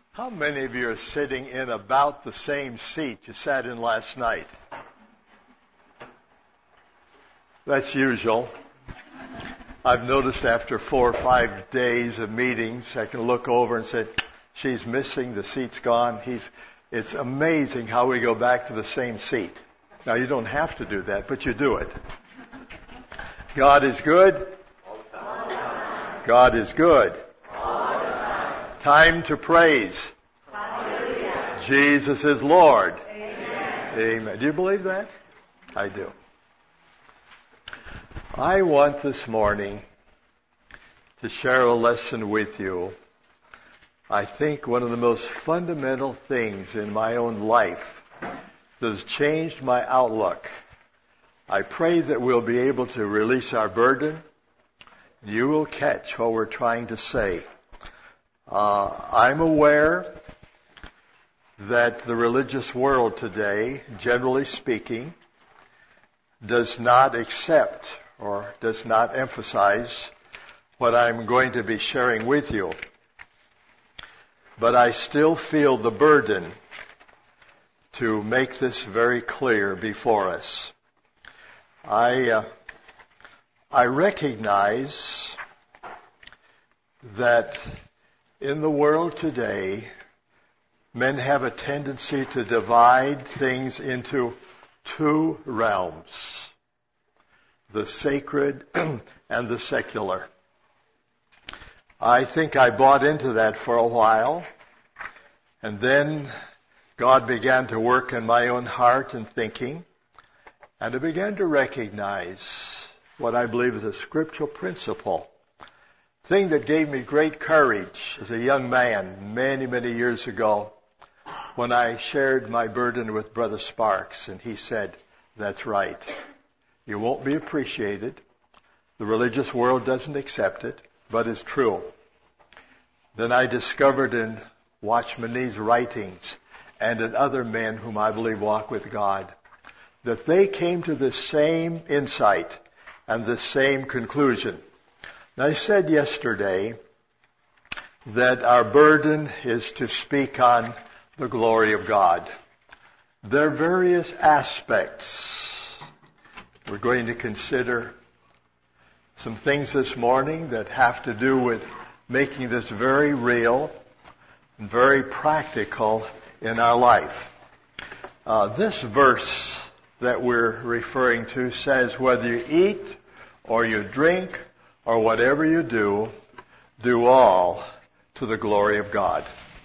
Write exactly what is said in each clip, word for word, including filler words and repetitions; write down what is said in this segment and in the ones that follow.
How many of you are sitting in about the same seat you sat in last night? That's usual. I've noticed after four or five days of meetings, I can look over and say, she's missing, the seat's gone. He's, it's amazing how we go back to the same seat. Now, you don't have to do that, but you do it. God is good. All the time. God is good. All the time. Time to praise. Hallelujah. Jesus is Lord. Amen. Amen. Do you believe that? I do. I want this morning to share a lesson with you. I think one of the most fundamental things in my own life that has changed my outlook. I pray that we'll be able to release our burden. You will catch what we're trying to say. Uh, I'm aware that the religious world today, generally speaking, does not accept or does not emphasize what I'm going to be sharing with you. But I still feel the burden to make this very clear before us. I, uh, I recognize that in the world today, men have a tendency to divide things into two realms, the sacred and the secular. I think I bought into that for a while, and then God began to work in my own heart and thinking, and I began to recognize what I believe is a scriptural principle, thing that gave me great courage as a young man many, many years ago when I shared my burden with Brother Sparks, and he said, that's right. You won't be appreciated. The religious world doesn't accept it, but it's true. Then I discovered in Watchman Nee's writings and in other men whom I believe walk with God that they came to the same insight and the same conclusion. Now, I said yesterday that our burden is to speak on the glory of God. There are various aspects. We're going to consider some things this morning that have to do with making this very real and very practical in our life. Uh, this verse that we're referring to says, whether you eat or you drink or whatever you do, do all to the glory of God.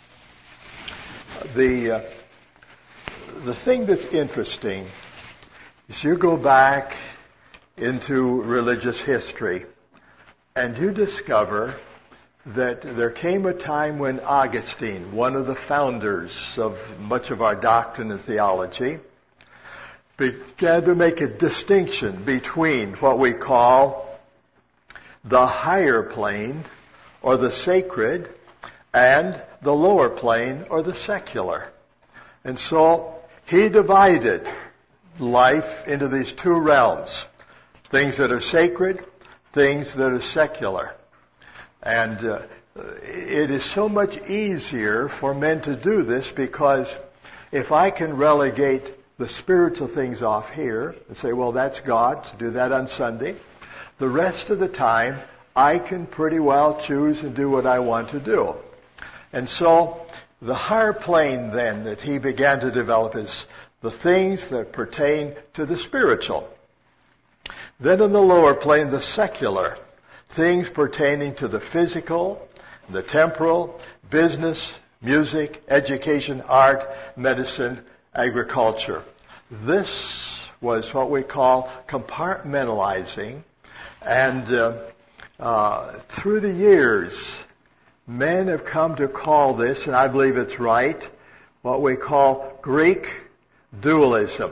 The, uh, the thing that's interesting is you go back into religious history and you discover that there came a time when Augustine, one of the founders of much of our doctrine and theology, began to make a distinction between what we call the higher plane or the sacred and the lower plane or the secular. And so he divided life into these two realms, things that are sacred, things that are secular. And uh, it is so much easier for men to do this because if I can relegate the spiritual things off here and say, well, that's God, so do that on Sunday, the rest of the time I can pretty well choose and do what I want to do. And so the higher plane then that he began to develop is the things that pertain to the spiritual. Then in the lower plane, the secular, things pertaining to the physical, the temporal, business, music, education, art, medicine, agriculture. This was what we call compartmentalizing. And uh, uh, through the years, men have come to call this, and I believe it's right, what we call Greek dualism.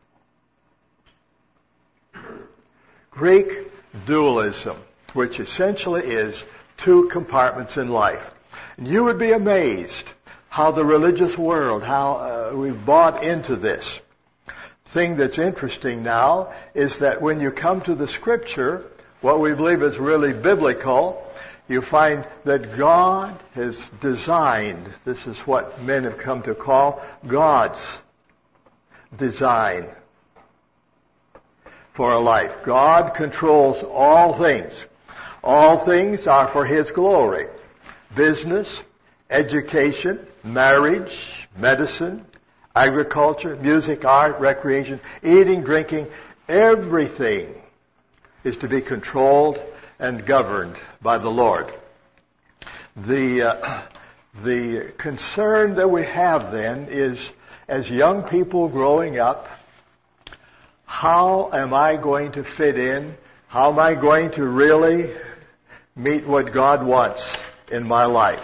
Greek dualism, which essentially is two compartments in life. And you would be amazed how the religious world, how uh, we've bought into this. Thing that's interesting now is that when you come to the Scripture, what we believe is really biblical, you find that God has designed, this is what men have come to call God's design for a life. God controls all things. All things are for His glory. Business, education, marriage, medicine, agriculture, music, art, recreation, eating, drinking, everything is to be controlled and governed by the Lord. The, uh, the concern that we have then is, as young people growing up, how am I going to fit in? How am I going to really meet what God wants in my life?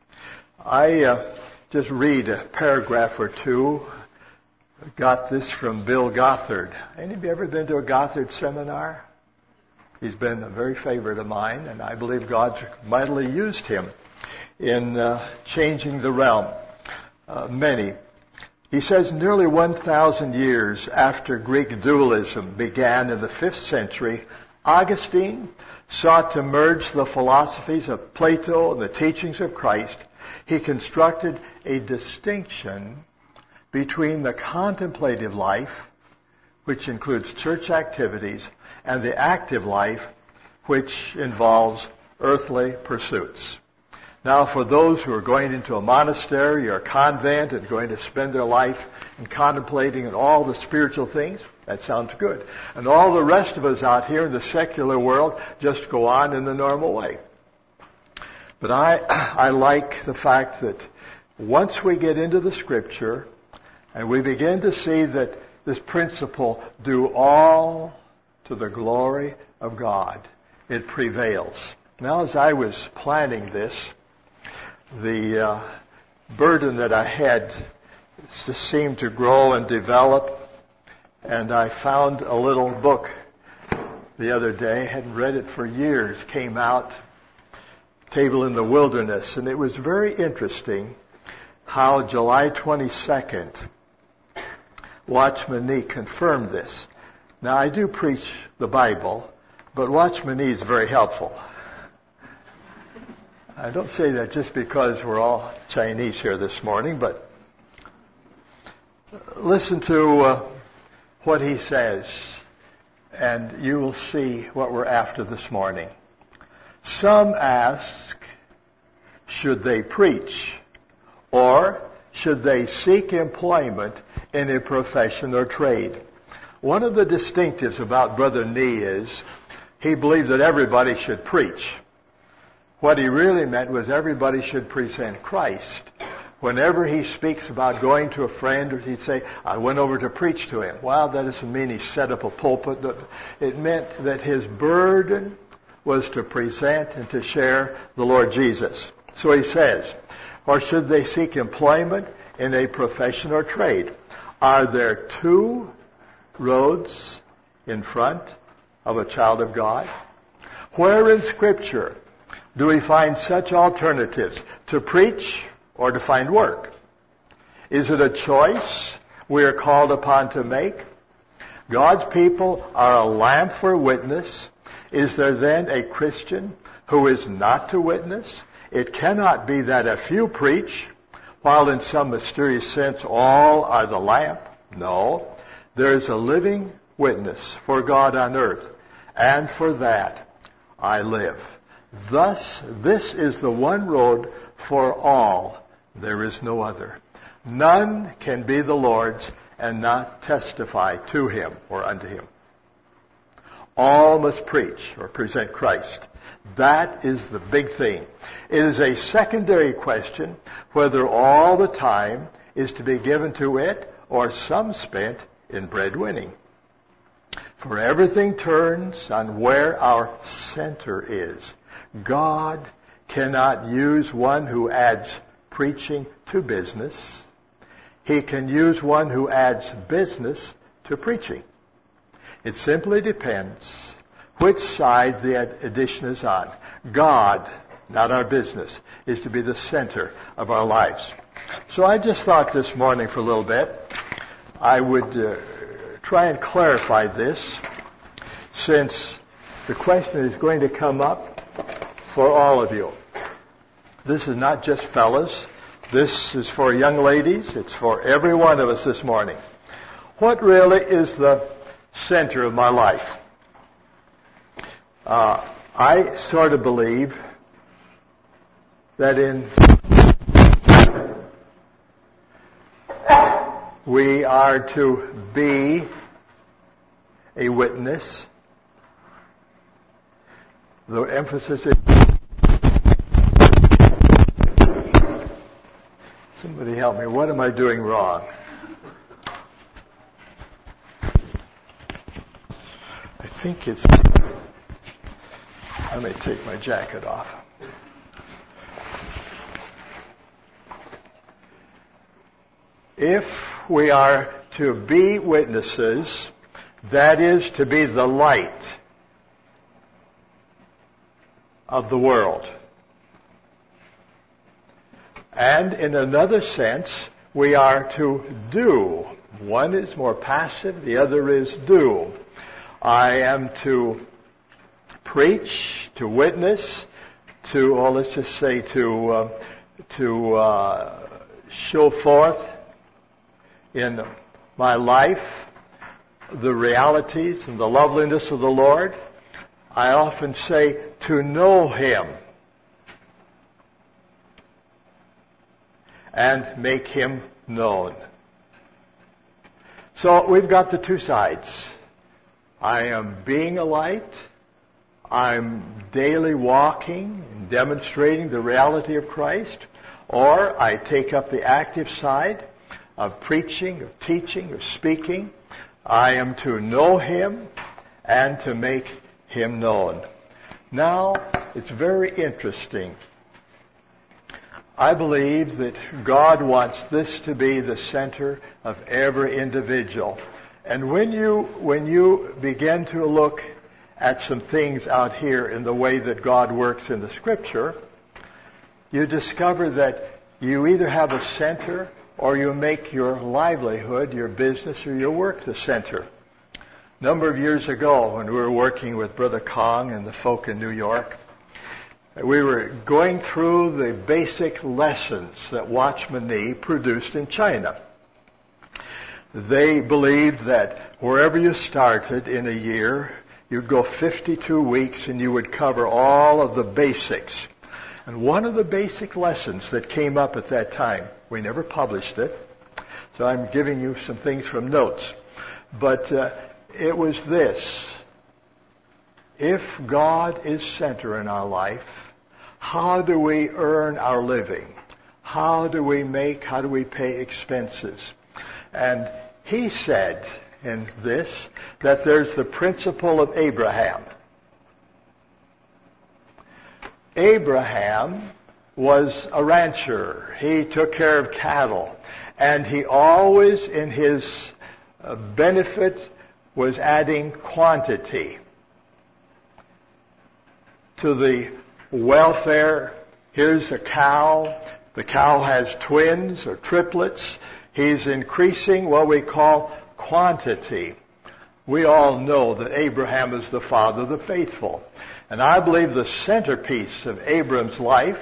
I uh, just read a paragraph or two. Got this from Bill Gothard. Any of you ever been to a Gothard seminar? He's been a very favorite of mine, and I believe God's mightily used him in uh, changing the realm. Uh, many. He says nearly one thousand years after Greek dualism began in the fifth century, Augustine sought to merge the philosophies of Plato and the teachings of Christ. He constructed a distinction between the contemplative life, which includes church activities, and the active life, which involves earthly pursuits. Now, for those who are going into a monastery or a convent and going to spend their life in contemplating and all the spiritual things, that sounds good. And all the rest of us out here in the secular world just go on in the normal way. But I, I like the fact that once we get into the Scripture and we begin to see that this principle, do all to the glory of God, it prevails. Now, as I was planning this, the uh, burden that I had just seemed to grow and develop, and I found a little book the other day, hadn't read it for years, came out, Table in the Wilderness, and it was very interesting how July twenty-second, Watchman Nee confirmed this. Now, I do preach the Bible, but Watchman Nee is very helpful. I don't say that just because we're all Chinese here this morning, but listen to uh, what he says, and you will see what we're after this morning. Some ask, should they preach, or should they seek employment in a profession or trade? One of the distinctives about Brother Nee is he believed that everybody should preach. What he really meant was everybody should present Christ. Whenever he speaks about going to a friend, or he'd say, I went over to preach to him. Well, that doesn't mean he set up a pulpit. It meant that his burden was to present and to share the Lord Jesus. So he says, or should they seek employment in a profession or trade? Are there two roads in front of a child of God? Where in Scripture do we find such alternatives, to preach or to find work? Is it a choice we are called upon to make? God's people are a lamp for witness. Is there then a Christian who is not to witness? It cannot be that a few preach, while in some mysterious sense all are the lamp. No, there is a living witness for God on earth, and for that I live. Thus, this is the one road for all. There is no other. None can be the Lord's and not testify to Him or unto Him. All must preach or present Christ. That is the big thing. It is a secondary question whether all the time is to be given to it or some spent in breadwinning. For everything turns on where our center is. God cannot use one who adds preaching to business. He can use one who adds business to preaching. It simply depends which side the addition is on. God, not our business, is to be the center of our lives. So I just thought this morning for a little bit I would uh, try and clarify this, since the question is going to come up for all of you. This is not just fellas. This is for young ladies. It's for every one of us this morning. What really is the center of my life? Uh, I sort of believe that in we are to be a witness. The emphasis is... Somebody help me. What am I doing wrong? I think it's... Let me take my jacket off. If we are to be witnesses, that is to be the light of the world. And in another sense, we are to do. One is more passive, the other is do. I am to preach, to witness, to, oh, let's just say to, uh, to uh, show forth in my life the realities and the loveliness of the Lord. I often say to know Him and make Him known. So we've got the two sides. I am being a light. I'm daily walking and demonstrating the reality of Christ. Or I take up the active side of preaching, of teaching, of speaking. I am to know Him and to make Him known. Now, it's very interesting. I believe that God wants this to be the center of every individual. And when you, when you begin to look at some things out here in the way that God works in the Scripture, you discover that you either have a center or you make your livelihood, your business, or your work the center. A number of years ago, when we were working with Brother Kong and the folk in New York, we were going through the basic lessons that Watchman Nee produced in China. They believed that wherever you started in a year, you'd go fifty-two weeks and you would cover all of the basics. And one of the basic lessons that came up at that time, we never published it, so I'm giving you some things from notes, but uh, it was this: if God is center in our life, how do we earn our living? How do we make, how do we pay expenses? And he said in this that there's the principle of Abraham. Abraham was a rancher. He took care of cattle. And he always, in his uh, benefit, was adding quantity to the welfare. Here's a cow. The cow has twins or triplets. He's increasing what we call quantity. We all know that Abraham is the father of the faithful. And I believe the centerpiece of Abram's life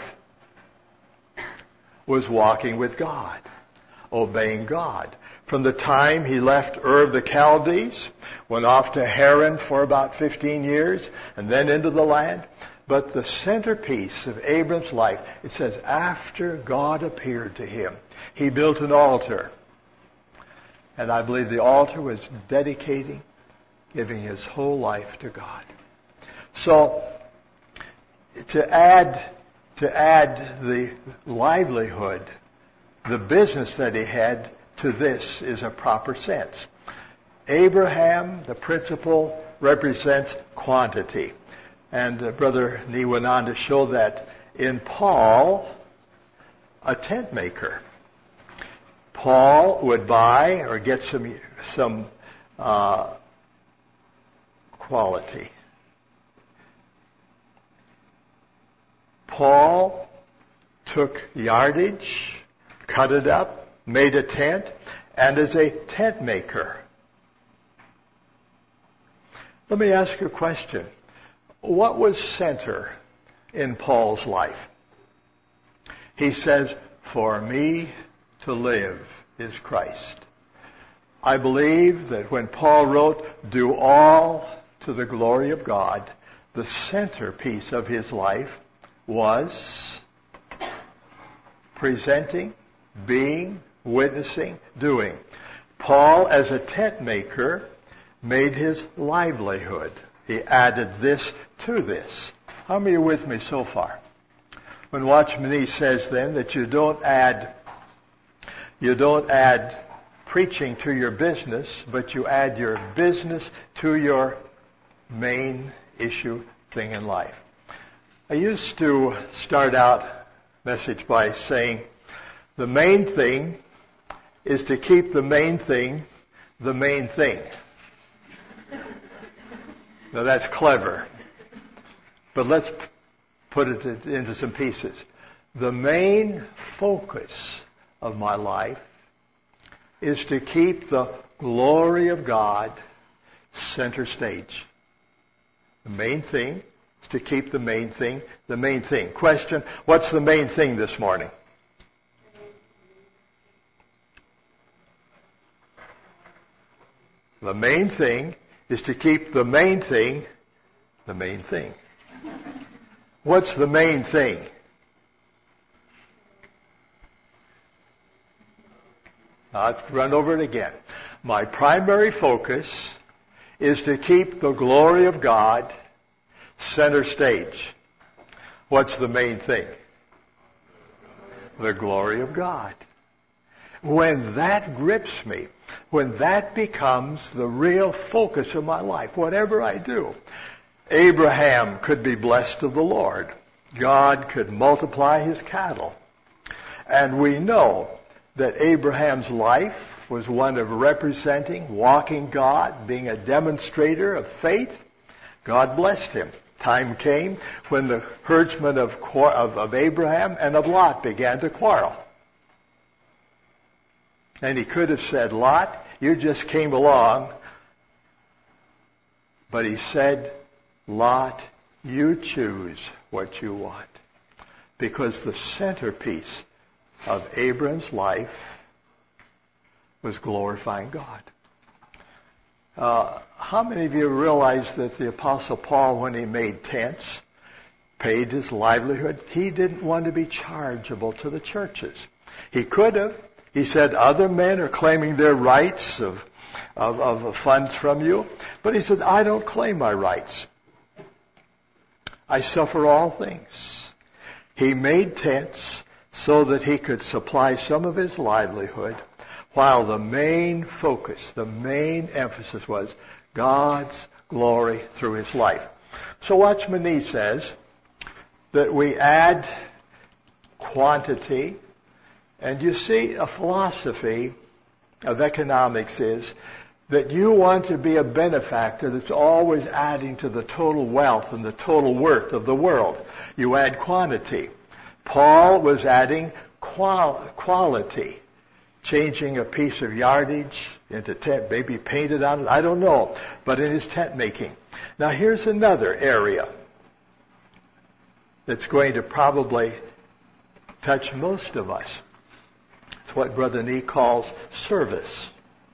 was walking with God, obeying God. From the time he left Ur of the Chaldees, went off to Haran for about fifteen years, and then into the land. But the centerpiece of Abram's life, it says, after God appeared to him, he built an altar. And I believe the altar was dedicating, giving his whole life to God. So, to add, to add the livelihood, the business that he had to this is a proper sense. Abraham, the principle, represents quantity. And uh, Brother Nee went on to show that in Paul, a tent maker. Paul would buy or get some, some uh, quality. Paul took yardage, cut it up, made a tent, and is a tent maker. Let me ask you a question. What was center in Paul's life. He says, "For me to live is Christ." I believe that when Paul wrote, "Do all to the glory of God," the centerpiece of his life was presenting, being, witnessing, doing. Paul, as a tent maker, made his livelihood. He added this to this. How many are with me so far? When Watchman Nee says then that you don't add, you don't add preaching to your business, but you add your business to your main issue thing in life. I used to start out message by saying the main thing is to keep the main thing the main thing. Now that's clever, but let's put it into some pieces. The main focus of my life is to keep the glory of God center stage. The main thing is to keep the main thing the main thing. Question, what's the main thing this morning? The main thing is to keep the main thing the main thing. What's the main thing? I'll run over it again. My primary focus is to keep the glory of God center stage. What's the main thing? The glory of God. When that grips me, when that becomes the real focus of my life, whatever I do, Abraham could be blessed of the Lord. God could multiply his cattle. And we know that Abraham's life was one of representing, walking God, being a demonstrator of faith. God blessed him. Time came when the herdsmen of, of, of Abraham and of Lot began to quarrel. And he could have said, "Lot, you just came along." But he said, "Lot, you choose what you want." Because the centerpiece of Abraham's life was glorifying God. Uh, how many of you realize that the Apostle Paul, when he made tents, paid his livelihood? He didn't want to be chargeable to the churches. He could have. He said, other men are claiming their rights of, of, of funds from you. But he says, I don't claim my rights. I suffer all things. He made tents so that he could supply some of his livelihood, while the main focus, the main emphasis was God's glory through his life. So Watchman Nee says that we add quantity. And you see, a philosophy of economics is that you want to be a benefactor that's always adding to the total wealth and the total worth of the world. You add quantity. Paul was adding qual- quality, changing a piece of yardage into tent, maybe painted on it, I don't know, but in his tent making. Now here's another area that's going to probably touch most of us. It's what Brother Nee calls service.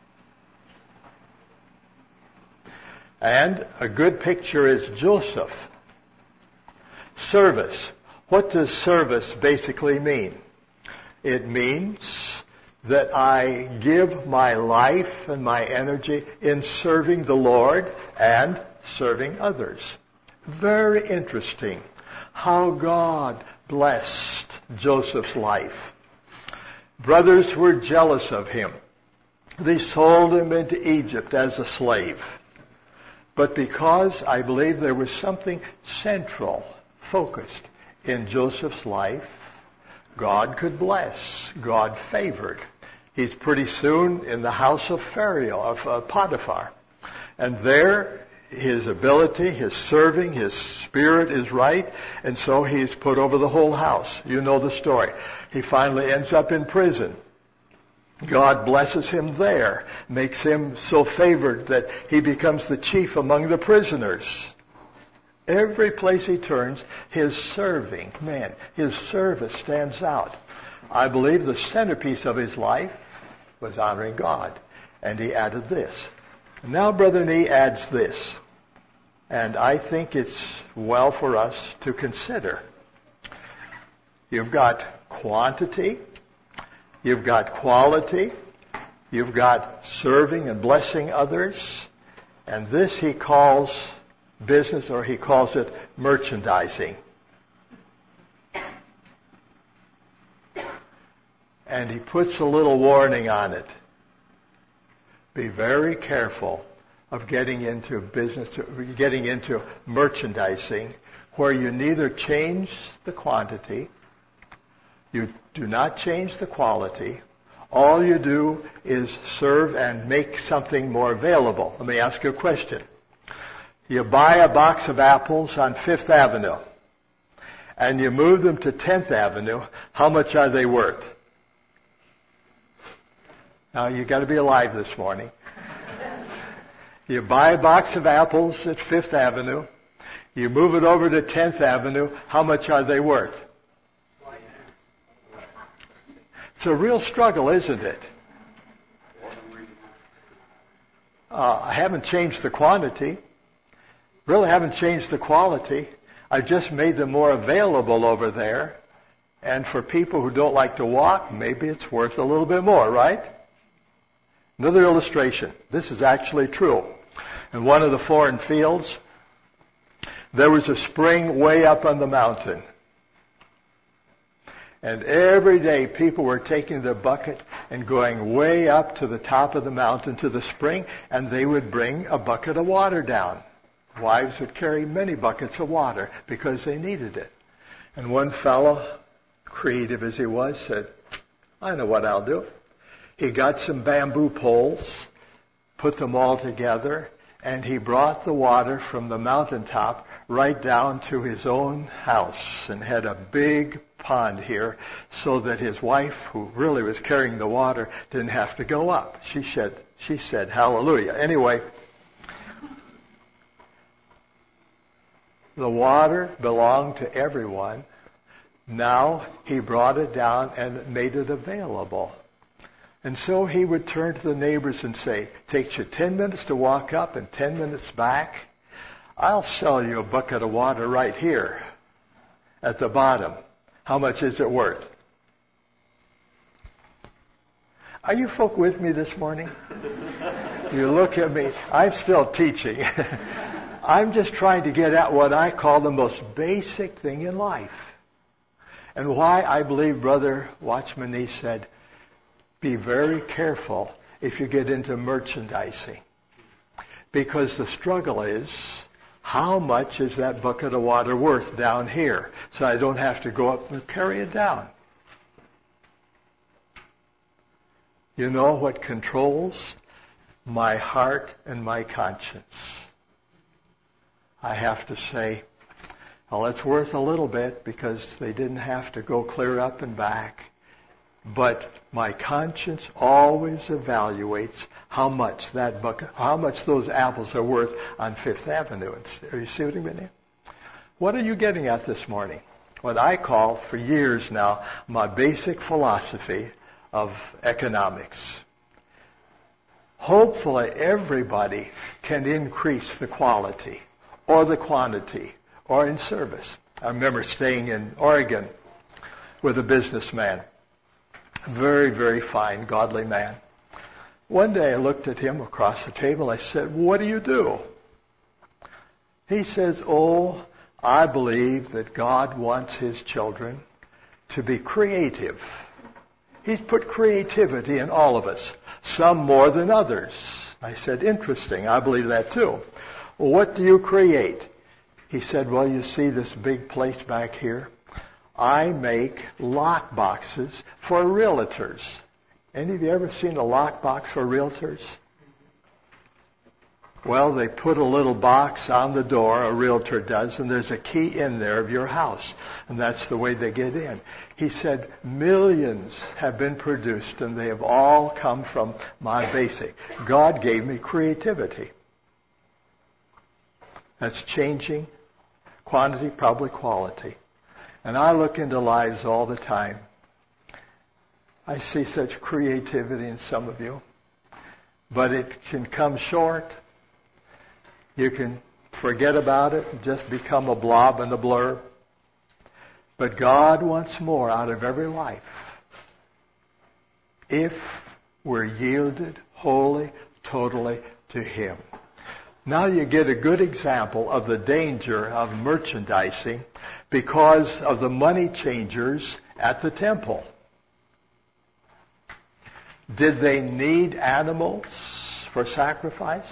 And a good picture is Joseph. Service. What does service basically mean? It means that I give my life and my energy in serving the Lord and serving others. Very interesting how God blessed Joseph's life. Brothers were jealous of him. They sold him into Egypt as a slave. But because I believe there was something central, focused in Joseph's life, God could bless. God favored. He's pretty soon in the house of Pharaoh, of uh, Potiphar. And there, his ability, his serving, his spirit is right. And so he's put over the whole house. You know the story. He finally ends up in prison. God blesses him there, makes him so favored that he becomes the chief among the prisoners. Every place he turns, his serving, man, his service stands out. I believe the centerpiece of his life was honoring God. And he added this. Now Brother Nee adds this. And I think it's well for us to consider. You've got quantity. You've got quality. You've got serving and blessing others. And this he calls business, or he calls it merchandising. And he puts a little warning on it. Be very careful of getting into business, getting into merchandising, where you neither change the quantity, you do not change the quality. All you do is serve and make something more available. Let me ask you a question. You buy a box of apples on Fifth Avenue, and you move them to Tenth Avenue. How much are they worth? Now, you've got to be alive this morning. You buy a box of apples at Fifth Avenue. You move it over to Tenth Avenue. How much are they worth? It's a real struggle, isn't it? Uh, I haven't changed the quantity. Really haven't changed the quality. I've just made them more available over there. And for people who don't like to walk, maybe it's worth a little bit more, right? Another illustration. This is actually true. In one of the foreign fields, there was a spring way up on the mountain. And every day people were taking their bucket and going way up to the top of the mountain to the spring, and they would bring a bucket of water down. Wives would carry many buckets of water because they needed it. And one fellow, creative as he was, said, I know what I'll do. He got some bamboo poles, put them all together, and he brought the water from the mountaintop right down to his own house and had a big pond here so that his wife, who really was carrying the water, didn't have to go up. She said, she said, hallelujah. Anyway, the water belonged to everyone. Now he brought it down and made it available. And so he would turn to the neighbors and say, takes you ten minutes to walk up and ten minutes back. I'll sell you a bucket of water right here at the bottom. How much is it worth? Are you folk with me this morning? You look at me. I'm still teaching. I'm just trying to get at what I call the most basic thing in life. And why I believe Brother Watchman Nee said, be very careful if you get into merchandising. Because the struggle is, how much is that bucket of water worth down here? So I don't have to go up and carry it down. You know what controls my heart and my conscience? I have to say, well, it's worth a little bit because they didn't have to go clear up and back. But my conscience always evaluates how much that bucket, how much those apples are worth on Fifth Avenue. Are you see what I mean? What are you getting at this morning? What I call, for years now, my basic philosophy of economics. Hopefully everybody can increase the quality or the quantity or in service. I remember staying in Oregon with a businessman. Very, very fine, godly man. One day I looked at him across the table. I said, what do you do? He says, oh, I believe that God wants His children to be creative. He's put creativity in all of us, some more than others. I said, interesting. I believe that too. Well, what do you create? He said, well, you see this big place back here? I make lock boxes for realtors. Any of you ever seen a lock box for realtors? Well, they put a little box on the door, a realtor does, and there's a key in there of your house. And that's the way they get in. He said, millions have been produced, and they have all come from my basic. God gave me creativity. That's changing Quantity, probably quality. And I look into lives all the time. I see such creativity in some of you. But it can come short. You can forget about it and just become a blob and a blur. But God wants more out of every life. If we're yielded wholly, totally to Him. Now you get a good example of the danger of merchandising because of the money changers at the temple. Did they need animals for sacrifice?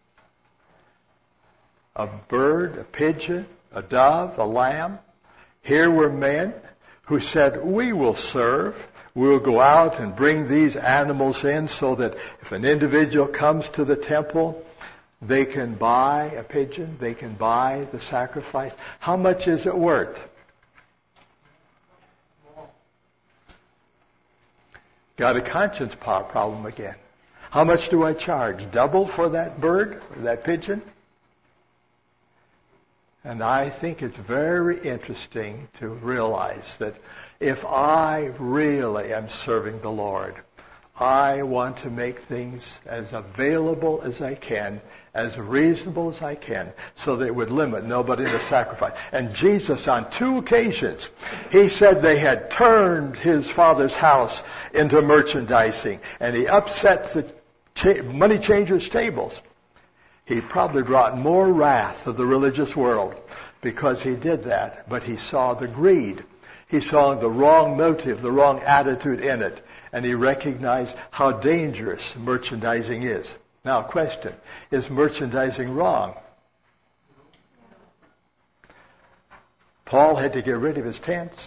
A bird, a pigeon, a dove, a lamb. Here were men who said, we will serve. We'll go out and bring these animals in so that if an individual comes to the temple, they can buy a pigeon, they can buy the sacrifice. How much is it worth? Got a conscience problem again. How much do I charge? Double for that bird or that pigeon? And I think it's very interesting to realize that if I really am serving the Lord, I want to make things as available as I can, as reasonable as I can, so that it would limit nobody to sacrifice. And Jesus, on two occasions, He said they had turned His Father's house into merchandising, and He upset the cha- money changers' tables. He probably brought more wrath of the religious world because He did that, but He saw the greed. He saw the wrong motive, the wrong attitude in it. And He recognized how dangerous merchandising is. Now, question, is merchandising wrong? Paul had to get rid of his tents.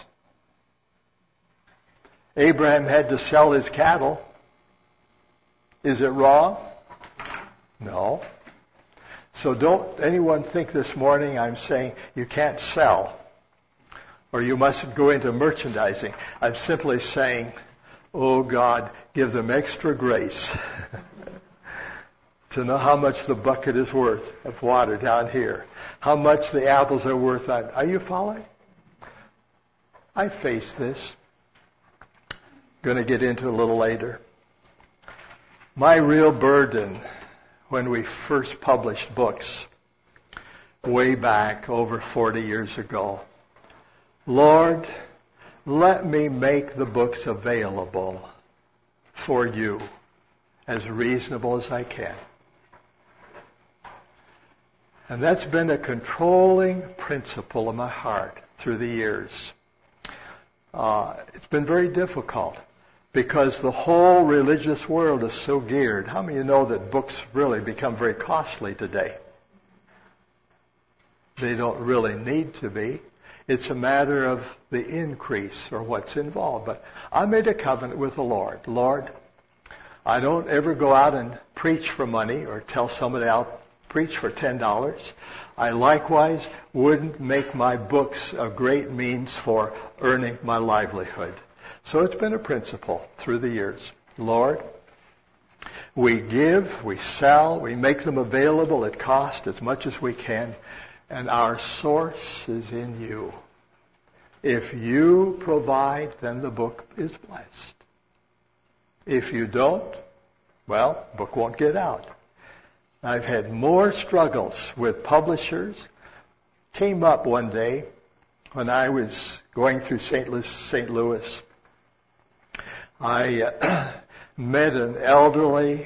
Abraham had to sell his cattle. Is it wrong? No. So don't anyone think this morning I'm saying you can't sell or you mustn't go into merchandising. I'm simply saying, oh God, give them extra grace to know how much the bucket is worth of water down here, how much the apples are worth. On. Are you following? I faced this. Going to get into it a little later. My real burden when we first published books way back over forty years ago, Lord, let me make the books available for you as reasonable as I can. And that's been a controlling principle of my heart through the years. Uh, it's been very difficult because the whole religious world is so geared. How many of you know that books really become very costly today? They don't really need to be. It's a matter of the increase or what's involved. But I made a covenant with the Lord. Lord, I don't ever go out and preach for money or tell somebody I'll preach for ten dollars. I likewise wouldn't make my books a great means for earning my livelihood. So it's been a principle through the years. Lord, we give, we sell, we make them available at cost as much as we can. And our source is in you. If you provide, then the book is blessed. If you don't, well, the book won't get out. I've had more struggles with publishers. Came up one day when I was going through Saint Louis. Saint Louis. I uh, met an elderly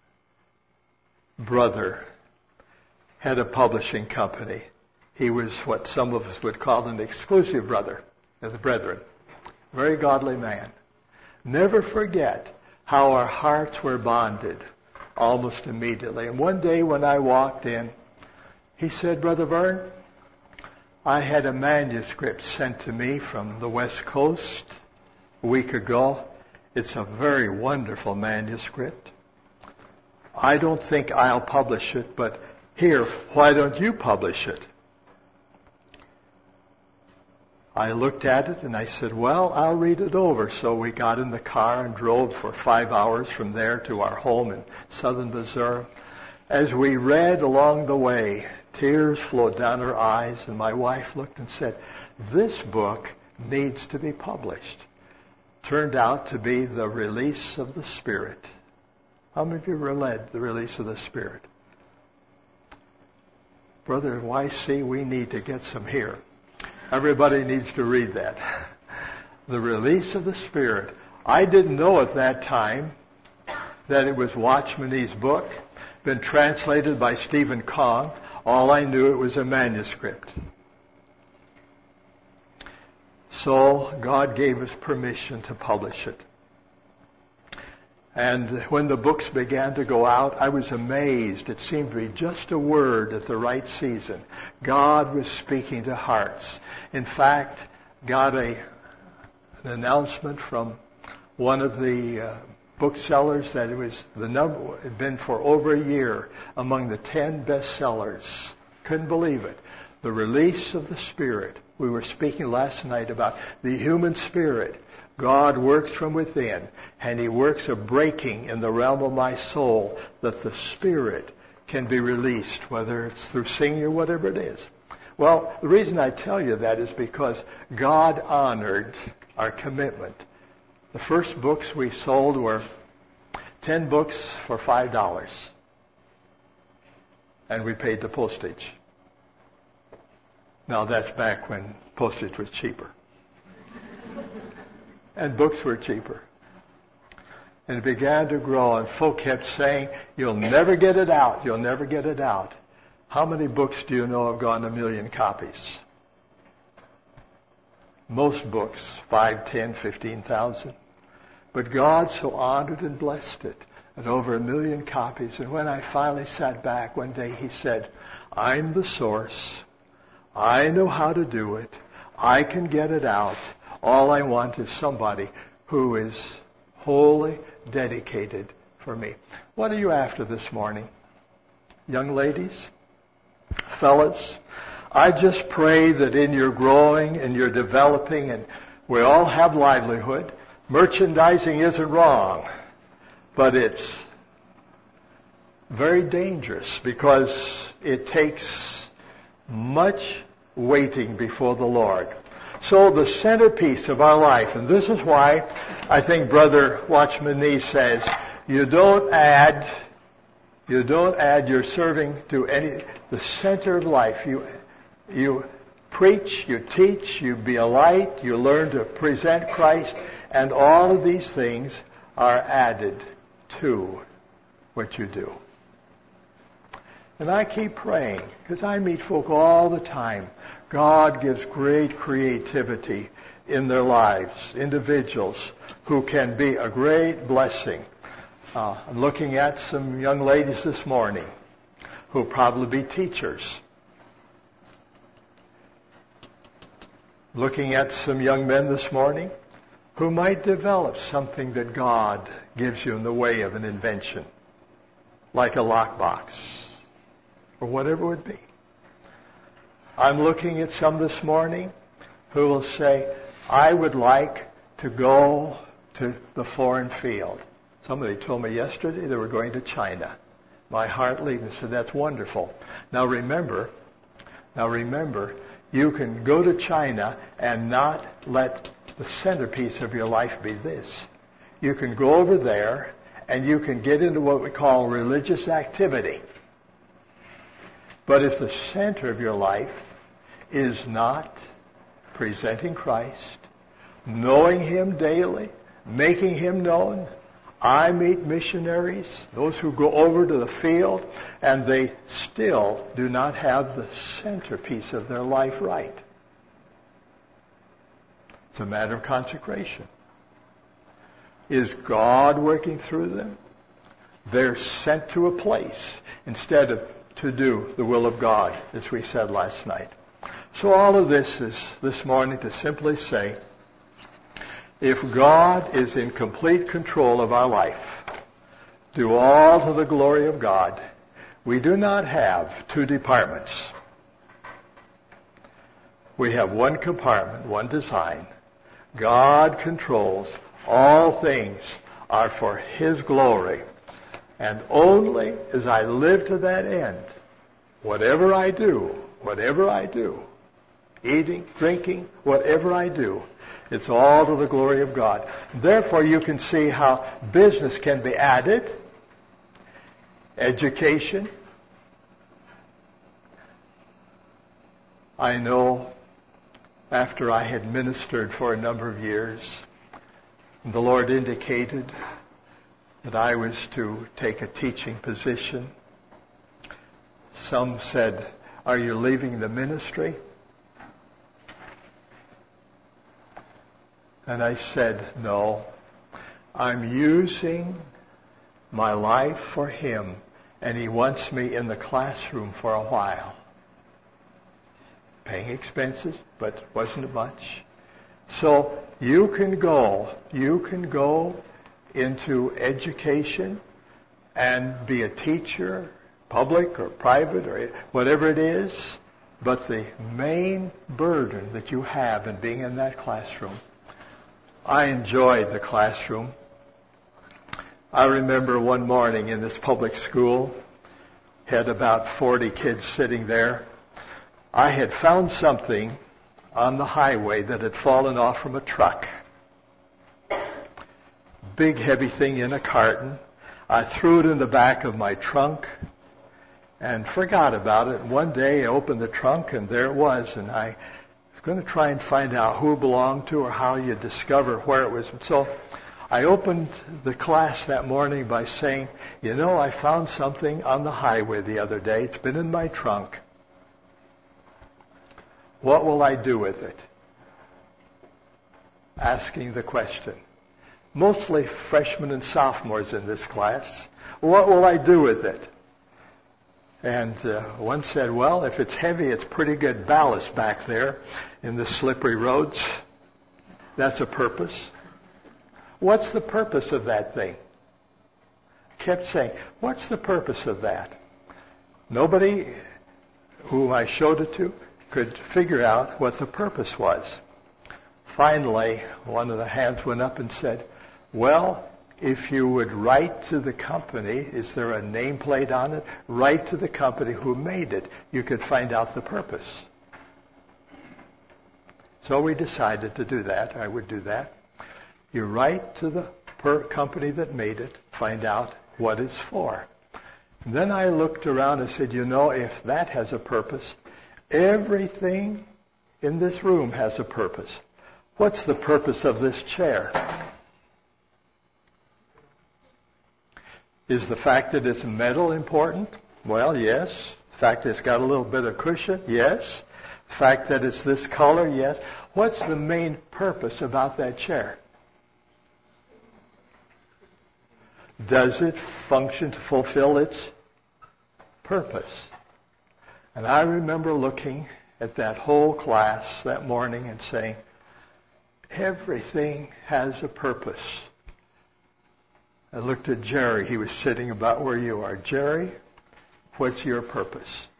brother, had a publishing company. He was what some of us would call an exclusive brother of the brethren. Very godly man. Never forget how our hearts were bonded almost immediately. And one day when I walked in, he said, Brother Vern, I had a manuscript sent to me from the West Coast a week ago. It's a very wonderful manuscript. I don't think I'll publish it, but here, why don't you publish it? I looked at it and I said, well, I'll read it over. So we got in the car and drove for five hours from there to our home in southern Missouri. As we read along the way, Tears flowed down her eyes, and my wife looked and said, "This book needs to be published." Turned out to be The Release of the Spirit. How many of you read The Release of the Spirit? Brother Y C, we need to get some here. Everybody needs to read that. The Release of the Spirit. I didn't know at that time that it was Watchman Nee's book, been translated by Stephen Kong. All I knew, it was a manuscript. So God gave us permission to publish it. And when the books began to go out, I was amazed. It seemed to be just a word at the right season. God was speaking to hearts. In fact, got a, an announcement from one of the uh, booksellers that it was the number had been for over a year among the ten bestsellers. Couldn't believe it. The Release of the Spirit. We were speaking last night about the human spirit. God works from within, and He works a breaking in the realm of my soul that the Spirit can be released, whether it's through singing or whatever it is. Well, the reason I tell you that is because God honored our commitment. The first books we sold were ten books for five dollars. And we paid the postage. Now that's back when postage was cheaper. And books were cheaper. And it began to grow, and folk kept saying, "You'll never get it out. You'll never get it out." How many books do you know have gone a million copies? Most books, five, ten, fifteen thousand. But God so honored and blessed it at over a million copies. And when I finally sat back one day, He said, "I'm the source. I know how to do it. I can get it out. All I want is somebody who is wholly dedicated for me." What are you after this morning? Young ladies, fellas, I just pray that in your growing and your developing, and we all have livelihood, merchandising isn't wrong, but it's very dangerous because it takes much waiting before the Lord. So the centerpiece of our life, and this is why I think Brother Watchman Nee says, you don't add, you don't add your serving to any, the center of life. You, you preach, you teach, you be a light, you learn to present Christ, and all of these things are added to what you do. And I keep praying, because I meet folk all the time. God gives great creativity in their lives, individuals who can be a great blessing. Uh, I'm looking at some young ladies this morning who will probably be teachers. Looking at some young men this morning who might develop something that God gives you in the way of an invention, like a lockbox or whatever it would be. I'm looking at some this morning who will say, I would like to go to the foreign field. Somebody told me yesterday they were going to China. My heart leaped and said, that's wonderful. Now remember, now remember, you can go to China and not let the centerpiece of your life be this. You can go over there and you can get into what we call religious activity. But if the center of your life is not presenting Christ, knowing Him daily, making Him known, I meet missionaries, those who go over to the field, and they still do not have the centerpiece of their life right. It's a matter of consecration. Is God working through them? They're sent to a place instead of to do the will of God, as we said last night. So all of this is this morning to simply say, if God is in complete control of our life, do all to the glory of God. We do not have two departments. We have one compartment, one design. God controls. All things are for His glory. And only as I live to that end whatever I do, whatever I do, eating, drinking, whatever I do, it's all to the glory of God. Therefore, you can see how business can be added, education. I know after I had ministered for a number of years, the Lord indicated that I was to take a teaching position. Some said, "Are you leaving the ministry?" And I said, "No, I'm using my life for Him, and He wants me in the classroom for a while." Paying expenses, but wasn't much. So you can go, you can go into education and be a teacher, public or private or whatever it is, but the main burden that you have in being in that classroom. I enjoyed the classroom. I remember one morning in this public school, had about forty kids sitting there. I had found something on the highway that had fallen off from a truck. Big heavy thing in a carton. I threw it in the back of my trunk and forgot about it. One day I opened the trunk and there it was, and I was going to try and find out who it belonged to or how you discover where it was. So I opened the class that morning by saying, "You know, I found something on the highway the other day. It's been in my trunk. What will I do with it?" Asking the question. Mostly freshmen and sophomores in this class. What will I do with it? And uh, one said, "Well, if it's heavy, it's pretty good ballast back there in the slippery roads. That's a purpose." What's the purpose of that thing? Kept saying, what's the purpose of that? Nobody who I showed it to could figure out what the purpose was. Finally, one of the hands went up and said, "Well, if you would write to the company, is there a nameplate on it? Write to the company who made it. You could find out the purpose." So we decided to do that. I would do that. You write to the per company that made it, find out what it's for. And then I looked around and said, "You know, if that has a purpose, everything in this room has a purpose. What's the purpose of this chair? Is the fact that it's metal important? Well, yes. The fact that it's got a little bit of cushion? Yes. The fact that it's this color? Yes. What's the main purpose about that chair? Does it function to fulfill its purpose?" And I remember looking at that whole class that morning and saying, everything has a purpose. I looked at Jerry. He was sitting about where you are. "Jerry, what's your purpose?"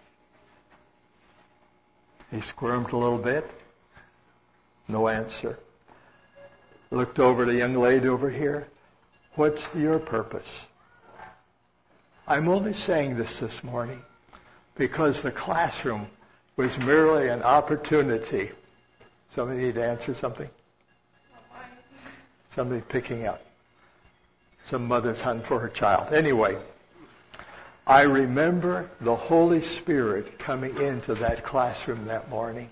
He squirmed a little bit. No answer. Looked over at a young lady over here. "What's your purpose?" I'm only saying this this morning because the classroom was merely an opportunity. Somebody need to answer something? Somebody picking up. Some mother's hunting for her child. Anyway, I remember the Holy Spirit coming into that classroom that morning.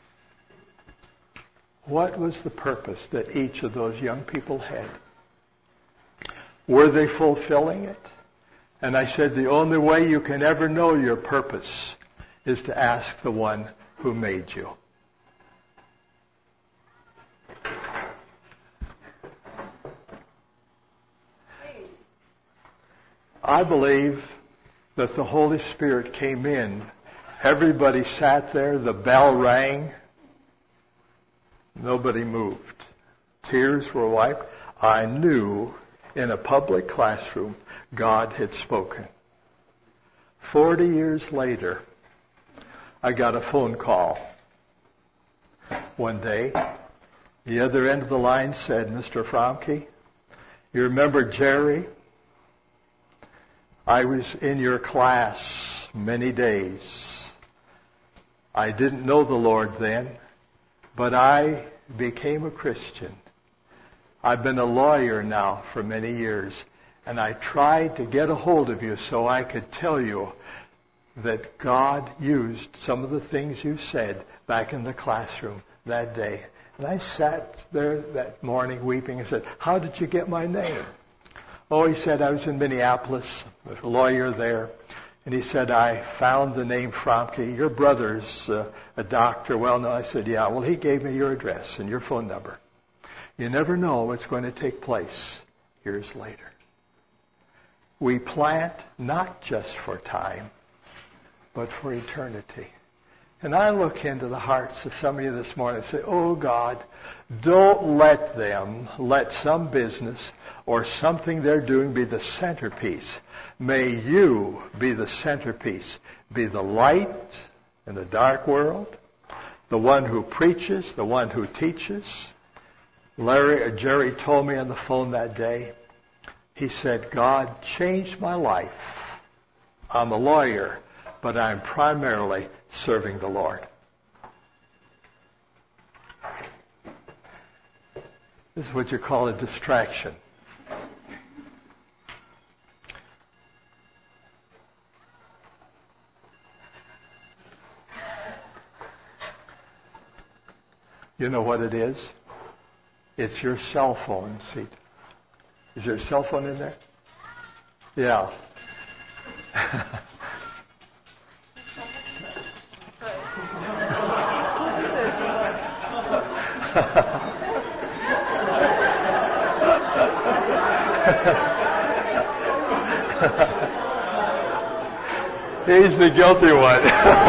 What was the purpose that each of those young people had? Were they fulfilling it? And I said, the only way you can ever know your purpose is to ask the one who made you. I believe that the Holy Spirit came in. Everybody sat there. The bell rang. Nobody moved. Tears were wiped. I knew in a public classroom God had spoken. Forty years later, I got a phone call one day. The other end of the line said, "Mister Fromke, you remember Jerry? I was in your class many days. I didn't know the Lord then, but I became a Christian. I've been a lawyer now for many years, and I tried to get a hold of you so I could tell you that God used some of the things you said back in the classroom that day. And I sat there that morning weeping and said, how did you get my name? Oh, he said, I was in Minneapolis, a lawyer there. And he said, I found the name Fromke. Your brother's uh, a doctor. Well, no, I said, yeah. Well, he gave me your address and your phone number. You never know what's going to take place years later. We plant not just for time, but for eternity. And I look into the hearts of some of you this morning and say, oh God, don't let them, let some business or something they're doing be the centerpiece. May you be the centerpiece, be the light in the dark world, the one who preaches, the one who teaches. Larry or Jerry told me on the phone that day, he said, God changed my life. I'm a lawyer, but I'm primarily serving the Lord. This is what you call a distraction. You know what it is? It's your cell phone. See, is there a cell phone in there? Yeah. He's the guilty one.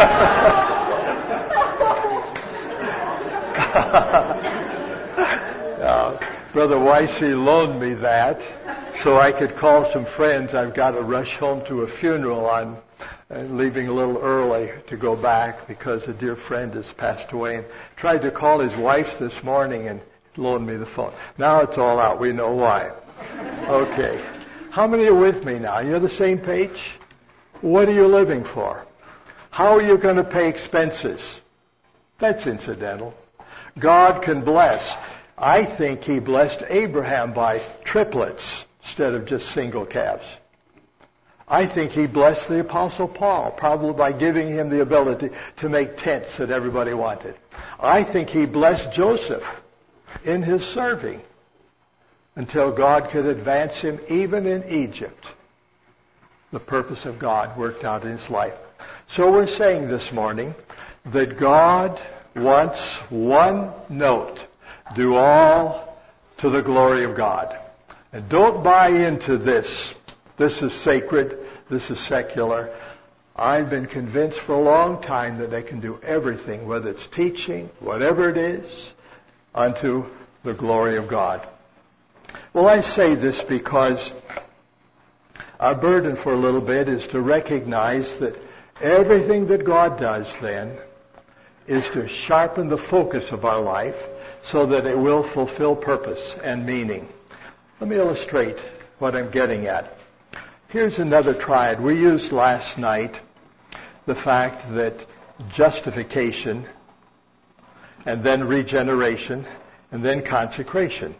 uh, Brother Weissy loaned me that so I could call some friends. I've got to rush home to a funeral. I'm uh, leaving a little early to go back because a dear friend has passed away, and tried to call his wife this morning and loaned me the phone. Now it's all out. We know why. Okay. How many are with me now? You're the same page? What are you living for? How are you going to pay expenses? That's incidental. God can bless. I think he blessed Abraham by triplets instead of just single calves. I think he blessed the Apostle Paul, probably by giving him the ability to make tents that everybody wanted. I think he blessed Joseph in his serving until God could advance him even in Egypt. The purpose of God worked out in his life. So we're saying this morning that God wants one note. Do all to the glory of God. And don't buy into this. This is sacred. This is secular. I've been convinced for a long time that they can do everything, whether it's teaching, whatever it is, unto the glory of God. Well, I say this because our burden for a little bit is to recognize that everything that God does then is to sharpen the focus of our life so that it will fulfill purpose and meaning. Let me illustrate what I'm getting at. Here's another triad. We used last night the fact that justification and then regeneration and then consecration.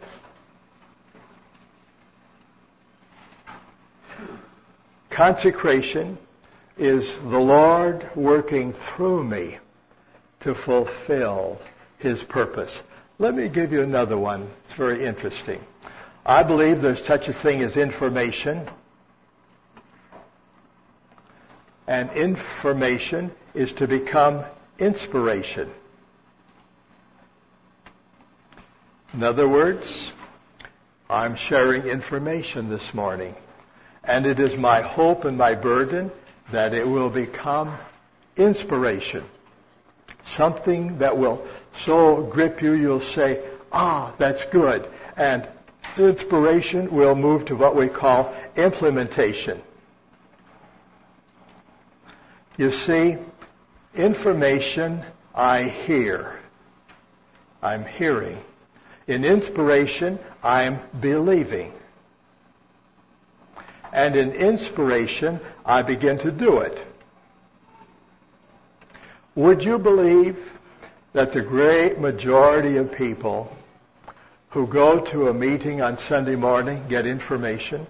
Consecration is the Lord working through me to fulfill his purpose. Let me give you another one. It's very interesting. I believe there's such a thing as information. And information is to become inspiration. In other words, I'm sharing information this morning. And it is my hope and my burden that it will become inspiration. Something that will so grip you, you'll say, ah, that's good. And inspiration will move to what we call implementation. You see, information I hear. I'm hearing. In inspiration, I'm believing. And in inspiration, I begin to do it. Would you believe that the great majority of people who go to a meeting on Sunday morning get information,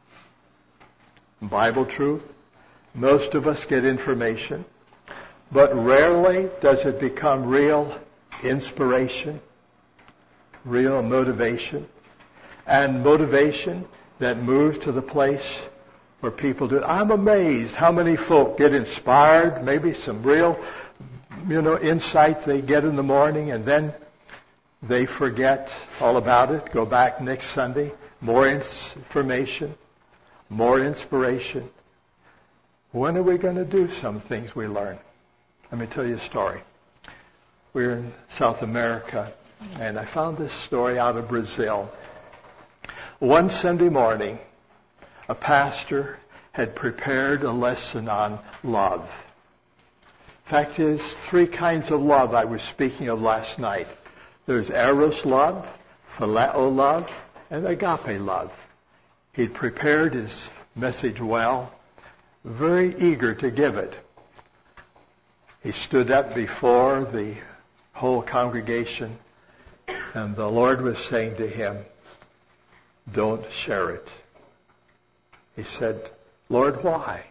Bible truth? Most of us get information, but rarely does it become real inspiration, real motivation, and motivation that moves to the place where people do. I'm amazed how many folk get inspired, maybe some real, you know, insight they get in the morning, and then they forget all about it, go back next Sunday, more information, more inspiration. When are we going to do some things we learn? Let me tell you a story. We were in South America, and I found this story out of Brazil. One Sunday morning, a pastor had prepared a lesson on love. Fact is, three kinds of love I was speaking of last night. There's eros love, phileo love, and agape love. He'd prepared his message well, very eager to give it. He stood up before the whole congregation, and the Lord was saying to him, "Don't share it." He said, "Lord, why?"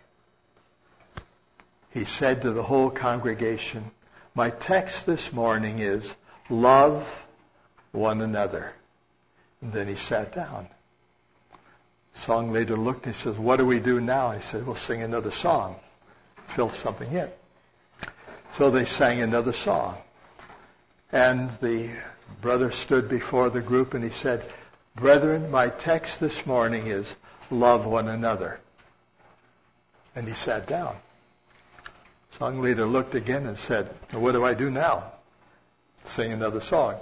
He said to the whole congregation, "My text this morning is, love one another." And then he sat down. The song leader looked and he says, "What do we do now?" He said, "We'll sing another song. Fill something in." So they sang another song. And the brother stood before the group and he said, "Brethren, my text this morning is, love one another." And he sat down. The song leader looked again and said, "Well, what do I do now?" Sing another song.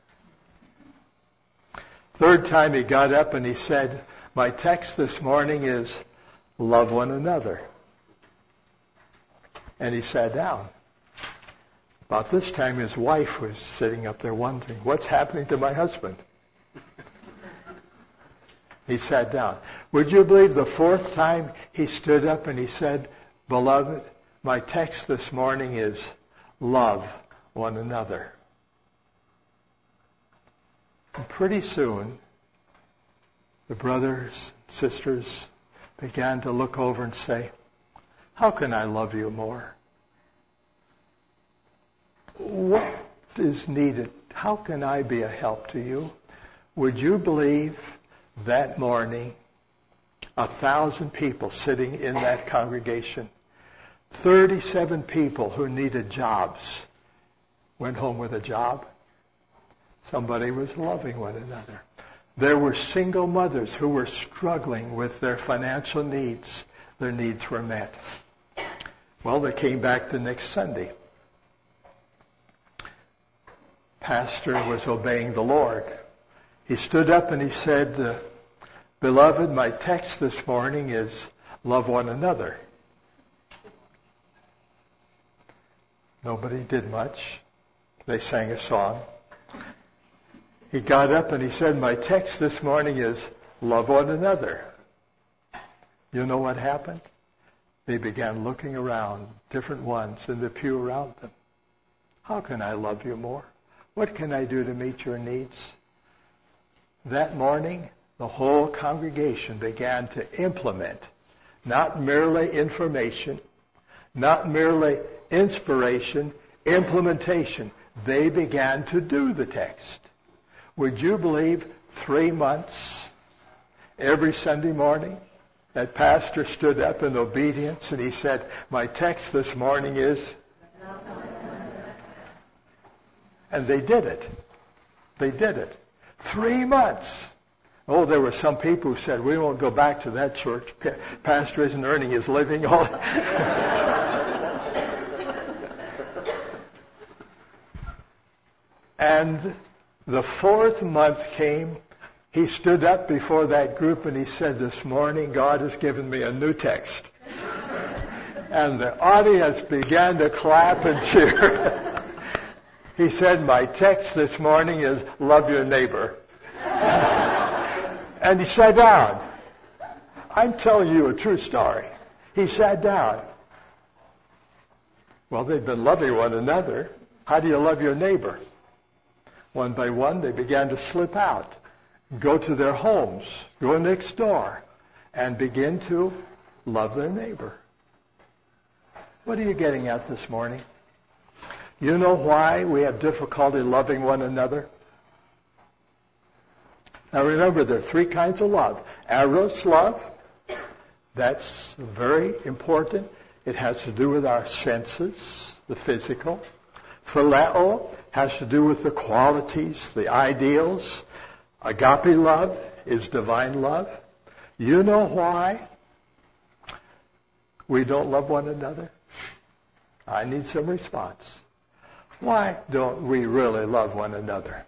Third time he got up and he said, "My text this morning is, love one another." And he sat down. About this time his wife was sitting up there wondering, what's happening to my husband? He sat down. Would you believe the fourth time he stood up and he said, "Beloved, my text this morning is, love one another." And pretty soon, the brothers and sisters began to look over and say, "How can I love you more? What is needed? How can I be a help to you?" Would you believe that morning, a thousand people sitting in that congregation, thirty-seven people who needed jobs, went home with a job? Somebody was loving one another. There were single mothers who were struggling with their financial needs. Their needs were met. Well, they came back the next Sunday. Pastor was obeying the Lord. He stood up and he said, uh, "Beloved, my text this morning is, love one another." Nobody did much. They sang a song. He got up and he said, "My text this morning is, love one another." You know what happened? They began looking around, different ones in the pew around them. "How can I love you more? What can I do to meet your needs?" That morning, the whole congregation began to implement not merely information, not merely inspiration, implementation. They began to do the text. Would you believe three months, every Sunday morning, that pastor stood up in obedience and he said, "My text this morning is..." And they did it. They did it. Three months. Oh, there were some people who said, "We won't go back to that church. Pa- Pastor isn't earning his living." And the fourth month came. He stood up before that group and he said, "This morning God has given me a new text." And the audience began to clap and cheer. He said, "My text this morning is, love your neighbor." And he sat down. I'm telling you a true story. He sat down. Well, they'd been loving one another. How do you love your neighbor? One by one, they began to slip out, go to their homes, go next door, and begin to love their neighbor. What are you getting at this morning? You know why we have difficulty loving one another? Now remember, there are three kinds of love. Eros love, that's very important. It has to do with our senses, the physical. Phileo has to do with the qualities, the ideals. Agape love is divine love. You know why we don't love one another? I need some response. Why don't we really love one another?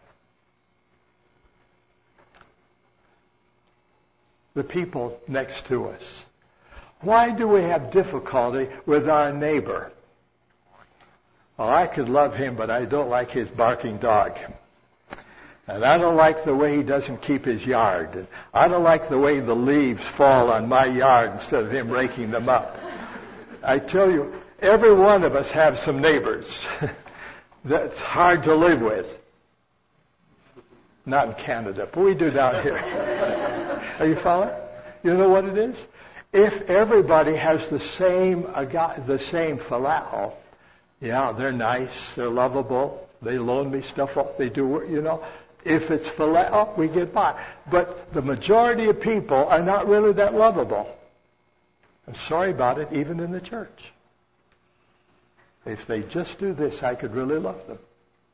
The people next to us. Why do we have difficulty with our neighbor? Well, I could love him, but I don't like his barking dog. And I don't like the way he doesn't keep his yard. And I don't like the way the leaves fall on my yard instead of him raking them up. I tell you, every one of us have some neighbors that's hard to live with. Not in Canada, but we do down here. Are you following? You know what it is? If everybody has the same the same phileo, yeah, they're nice, they're lovable, they loan me stuff, they do, you know. If it's phileo, we get by. But the majority of people are not really that lovable. I'm sorry about it, even in the church. If they just do this, I could really love them.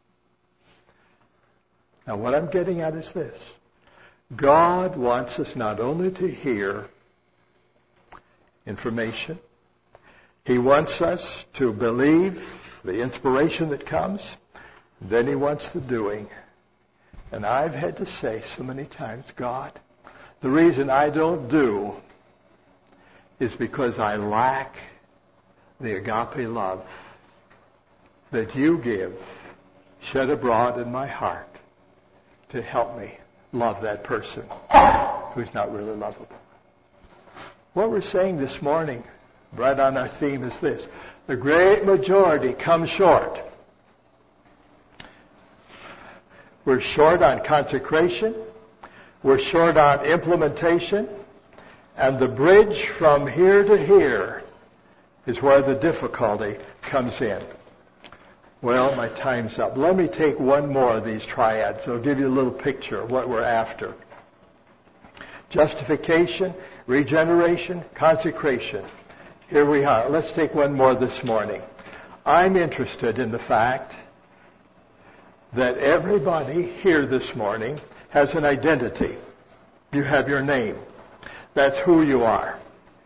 Now, what I'm getting at is this. God wants us not only to hear information, He wants us to believe the inspiration that comes, then He wants the doing. And I've had to say so many times, God, the reason I don't do is because I lack the agape love that you give shed abroad in my heart to help me love that person who's not really lovable. What we're saying this morning, right on our theme, is this. The great majority comes short. We're short on consecration. We're short on implementation. And the bridge from here to here is where the difficulty comes in. Well, my time's up. Let me take one more of these triads. I'll give you a little picture of what we're after. Justification, regeneration, consecration. Here we are. Let's take one more this morning. I'm interested in the fact that everybody here this morning has an identity. You have your name. That's who you are.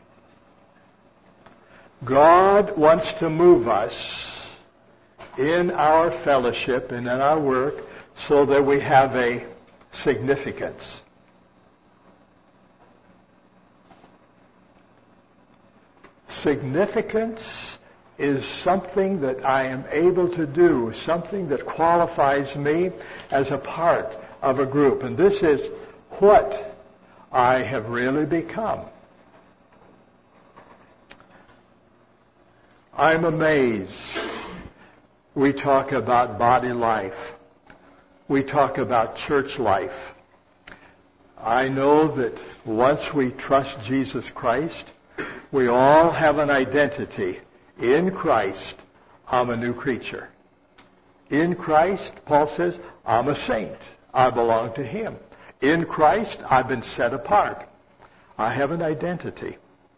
God wants to move us in our fellowship and in our work so that we have a significance. Significance is something that I am able to do, something that qualifies me as a part of a group. And this is what I have really become. I'm amazed. We talk about body life. We talk about church life. I know that once we trust Jesus Christ, we all have an identity. In Christ, I'm a new creature. In Christ, Paul says, I'm a saint. I belong to Him. In Christ, I've been set apart. I have an identity.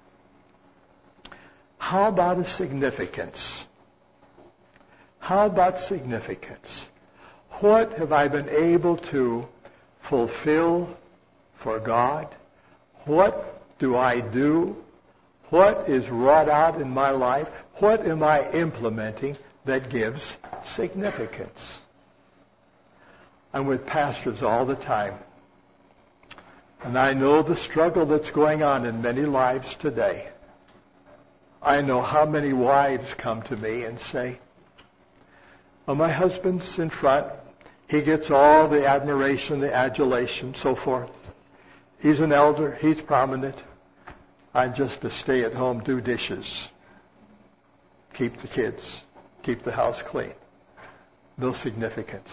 How about a significance? How about significance? What have I been able to fulfill for God? What do I do? What is wrought out in my life? What am I implementing that gives significance? I'm with pastors all the time. And I know the struggle that's going on in many lives today. I know how many wives come to me and say, well, my husband's in front. He gets all the admiration, the adulation, so forth. He's an elder. He's prominent. I'm just to stay at home, do dishes, keep the kids. keep the house clean. No significance.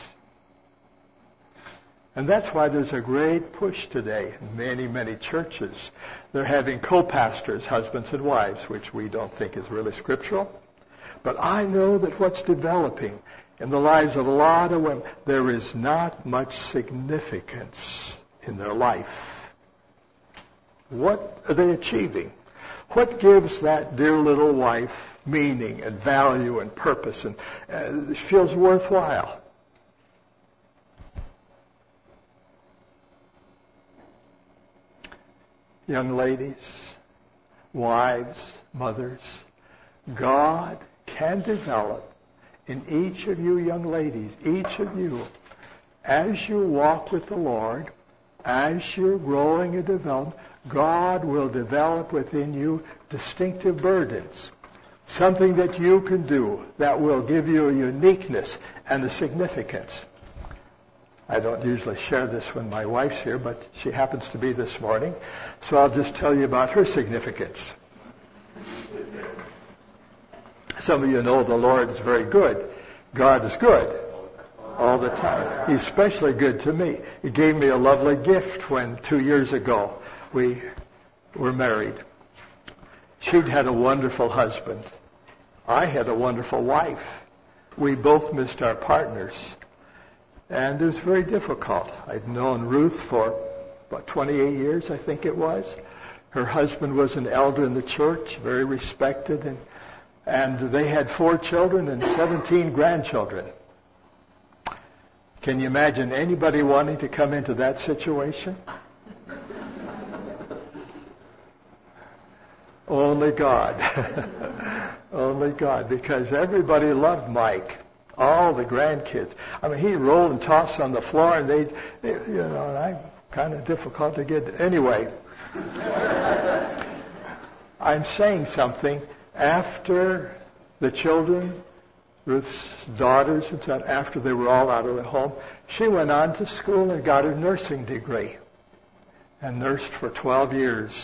And that's why there's a great push today in many, many churches. They're having co-pastors, husbands and wives, which we don't think is really scriptural. But I know that what's developing in the lives of a lot of women, there is not much significance in their life. What are they achieving? What gives that dear little wife meaning and value and purpose and uh, feels worthwhile? Young ladies, wives, mothers, God can develop in each of you young ladies, each of you, as you walk with the Lord, as you're growing and developing, God will develop within you distinctive burdens, something that you can do that will give you a uniqueness and a significance. I don't usually share this when my wife's here, but she happens to be this morning, so I'll just tell you about her significance. Some of you know the Lord is very good. God is good all the time. He's especially good to me. He gave me a lovely gift when two years ago we were married. She'd had a wonderful husband. I had a wonderful wife. We both missed our partners. And it was very difficult. I'd known Ruth for about twenty-eight years, I think it was. Her husband was an elder in the church, very respected, and and they had four children and seventeen grandchildren. Can you imagine anybody wanting to come into that situation? Only God. Only God. Because everybody loved Mike. All the grandkids. I mean, he rolled and tossed on the floor, and they, they you know, and I'm kind of difficult to get. Anyway, I'm saying something. After the children, Ruth's daughters and son, after they were all out of the home, she went on to school and got her nursing degree and nursed for twelve years.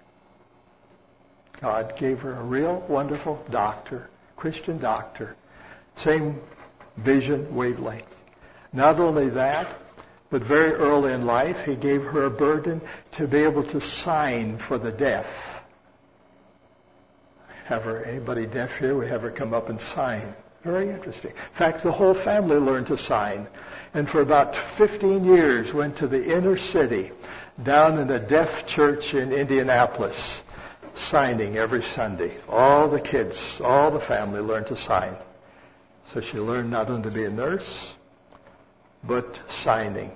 God gave her a real wonderful doctor, Christian doctor. Same vision, wavelength. Not only that, but very early in life, he gave her a burden to be able to sign for the deaf. Have her, anybody deaf here? We have her come up and sign. Very interesting. In fact, the whole family learned to sign. And for about fifteen years, went to the inner city, down in a deaf church in Indianapolis, signing every Sunday. All the kids, all the family learned to sign. So she learned not only to be a nurse, but signing.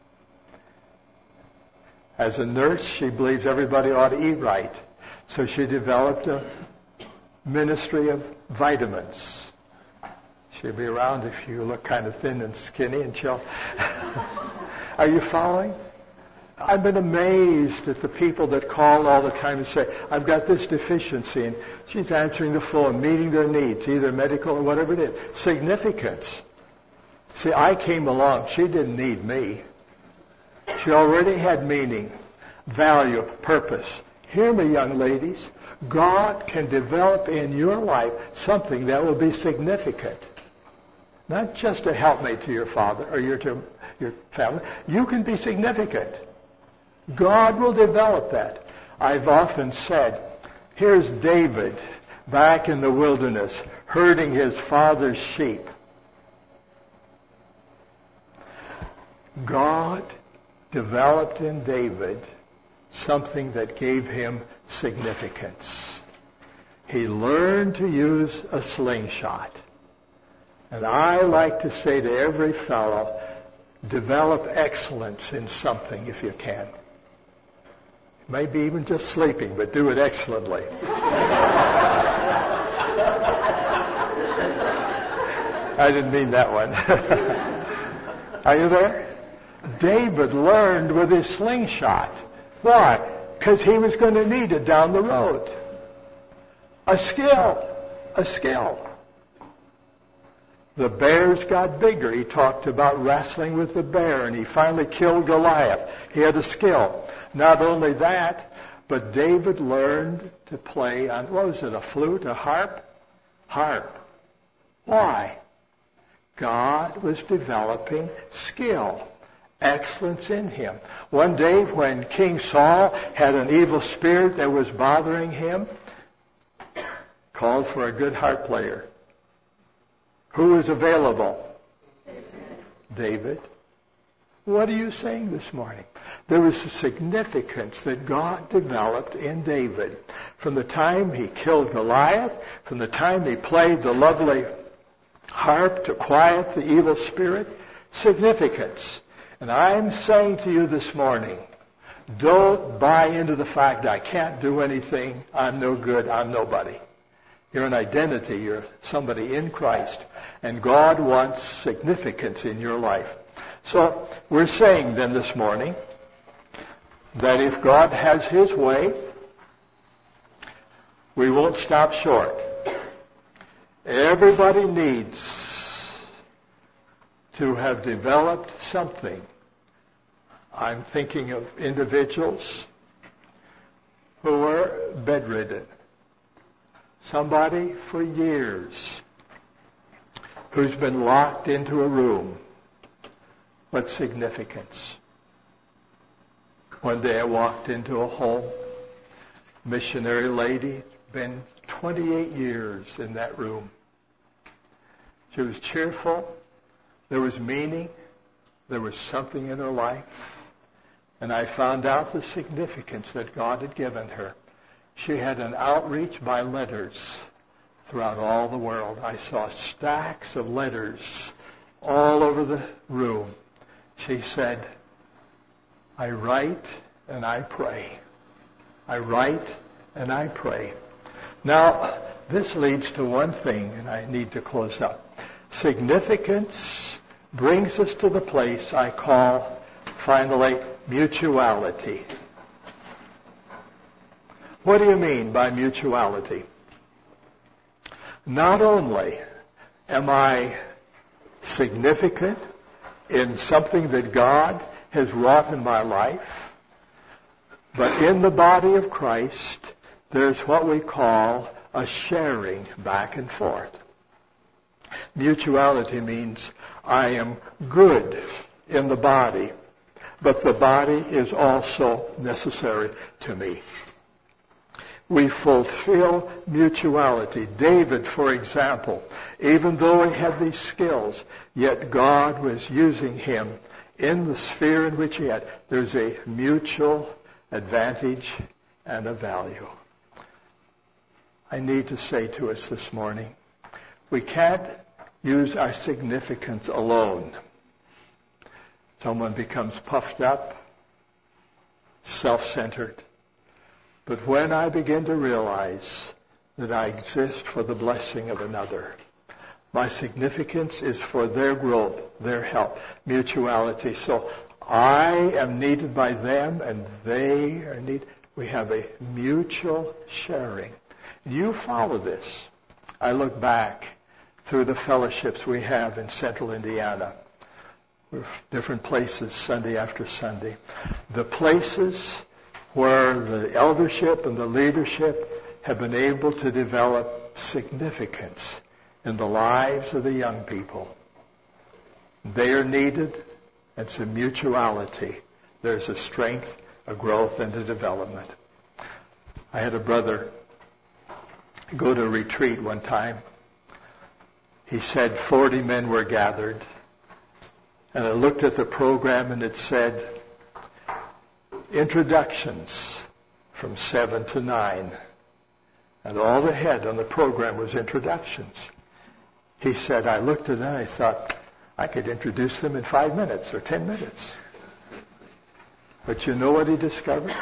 As a nurse, she believes everybody ought to eat right. So she developed a ministry of vitamins. She'll be around if you look kind of thin and skinny, and she'll... Are you following? I've been amazed at the people that call all the time and say, I've got this deficiency, and she's answering the phone, meeting their needs, either medical or whatever it is. Significance. See, I came along. She didn't need me. She already had meaning, value, purpose. Hear me, young ladies. God can develop in your life something that will be significant. Not just a helpmate to your father or your, to your family. You can be significant. God will develop that. I've often said, here's David back in the wilderness herding his father's sheep. God developed in David something that gave him significance. He learned to use a slingshot. And I like to say to every fellow, develop excellence in something if you can. Maybe even just sleeping, but do it excellently. I didn't mean that one. Are you there? David learned with his slingshot. Why? Because he was going to need it down the road. A skill. A skill. The bears got bigger. He talked about wrestling with the bear, and he finally killed Goliath. He had a skill. Not only that, but David learned to play on, what was it, a flute, a harp? Harp. Why? God was developing skill, excellence in him. One day when King Saul had an evil spirit that was bothering him, called for a good harp player. Who was available? David. What are you saying this morning? There was a significance that God developed in David. From the time he killed Goliath, from the time he played the lovely harp to quiet the evil spirit, significance. And I'm saying to you this morning, don't buy into the fact I can't do anything, I'm no good, I'm nobody. You're an identity, you're somebody in Christ, and God wants significance in your life. So we're saying then this morning that if God has his way, we won't stop short. Everybody needs to have developed something. I'm thinking of individuals who are bedridden. Somebody for years who's been locked into a room. What significance? One day I walked into a home, missionary lady, been twenty-eight years in that room. She was cheerful. There was meaning. There was something in her life. And I found out the significance that God had given her. She had an outreach by letters throughout all the world. I saw stacks of letters all over the room. She said, I write and I pray. I write and I pray. Now, this leads to one thing, and I need to close up. Significance brings us to the place I call, finally, mutuality. What do you mean by mutuality? Not only am I significant in something that God has wrought in my life, but in the body of Christ, there's what we call a sharing back and forth. Mutuality means I am good in the body, but the body is also necessary to me. We fulfill mutuality. David, for example, even though he had these skills, yet God was using him in the sphere in which he had. There's a mutual advantage and a value. I need to say to us this morning, we can't use our significance alone. Someone becomes puffed up, self-centered. But when I begin to realize that I exist for the blessing of another, my significance is for their growth, their help, mutuality. So I am needed by them and they are needed. We have a mutual sharing. You follow this. I look back through the fellowships we have in central Indiana. We're different places Sunday after Sunday. The places where the eldership and the leadership have been able to develop significance in the lives of the young people. They are needed. It's a mutuality. There's a strength, a growth, and a development. I had a brother go to a retreat one time. He said forty men were gathered. And I looked at the program and it said, introductions from seven to nine. And all ahead on the program was introductions. He said, I looked at it and I thought, I could introduce them in five minutes or ten minutes. But you know what he discovered?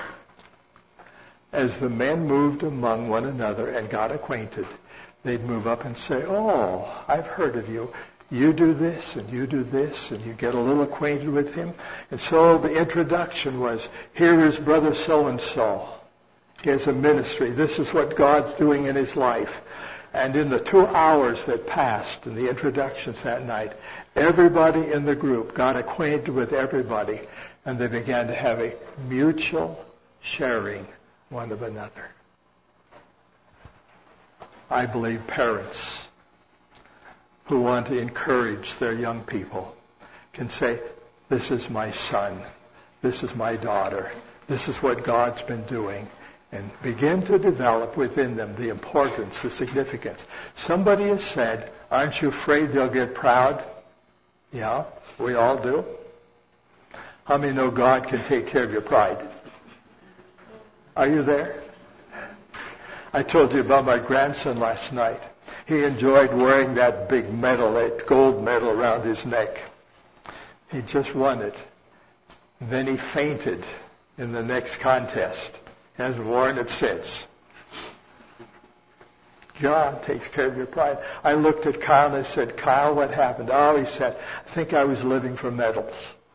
As the men moved among one another and got acquainted, they'd move up and say, oh, I've heard of you. You do this and you do this, and you get a little acquainted with him. And so the introduction was, here is Brother so-and-so. He has a ministry. This is what God's doing in his life. And in the two hours that passed in the introductions that night, everybody in the group got acquainted with everybody, and they began to have a mutual sharing one of another. I believe parents who want to encourage their young people can say, this is my son, this is my daughter, this is what God's been doing, and begin to develop within them the importance, the significance. Somebody has said, aren't you afraid they'll get proud? Yeah, we all do. How many know God can take care of your pride? Are you there? I told you about my grandson last night. He enjoyed wearing that big medal, that gold medal around his neck. He just won it. Then he fainted in the next contest. He hasn't worn it since. God takes care of your pride. I looked at Kyle and I said, Kyle, what happened? Oh, he said, I think I was living for medals.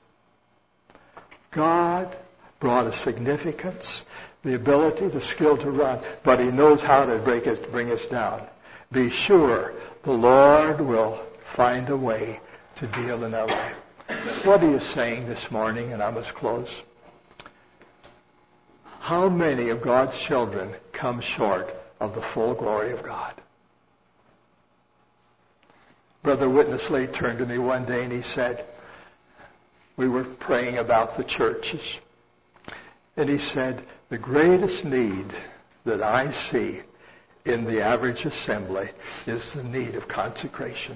God brought a significance, the ability, the skill to run, but he knows how to break us, bring us down. Be sure the Lord will find a way to deal in our life. What are you saying this morning? And I must close. How many of God's children come short of the full glory of God? Brother Witnessley turned to me one day and he said, we were praying about the churches. And he said, the greatest need that I see in the average assembly is the need of consecration.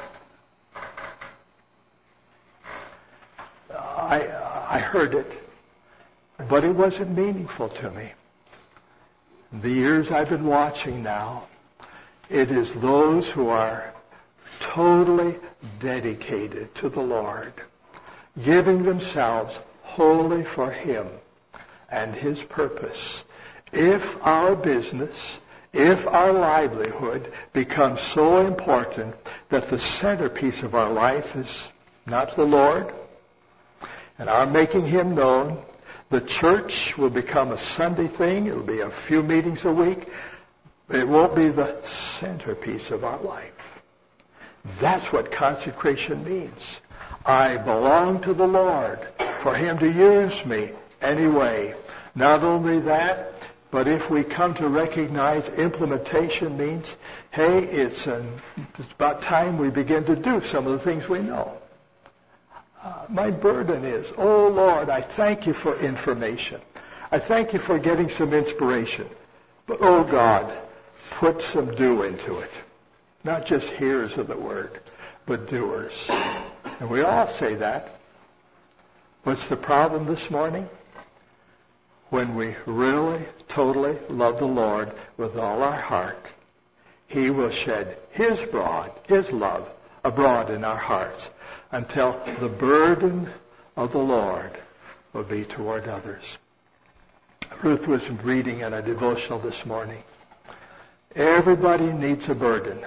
I, I heard it, but it wasn't meaningful to me. The years I've been watching now, it is those who are totally dedicated to the Lord, giving themselves wholly for Him and His purpose. If our business, if our livelihood becomes so important that the centerpiece of our life is not the Lord, and our making Him known, the church will become a Sunday thing. It will be a few meetings a week. But it won't be the centerpiece of our life. That's what consecration means. I belong to the Lord for Him to use me anyway. Not only that, but if we come to recognize implementation means, hey, it's, an, it's about time we begin to do some of the things we know. Uh, my burden is, oh Lord, I thank you for information. I thank you for getting some inspiration. But oh God, put some do into it. Not just hearers of the word, but doers. And we all say that. What's the problem this morning? When we really, totally love the Lord with all our heart, He will shed His broad, His love abroad in our hearts until the burden of the Lord will be toward others. Ruth was reading in a devotional this morning. Everybody needs a burden.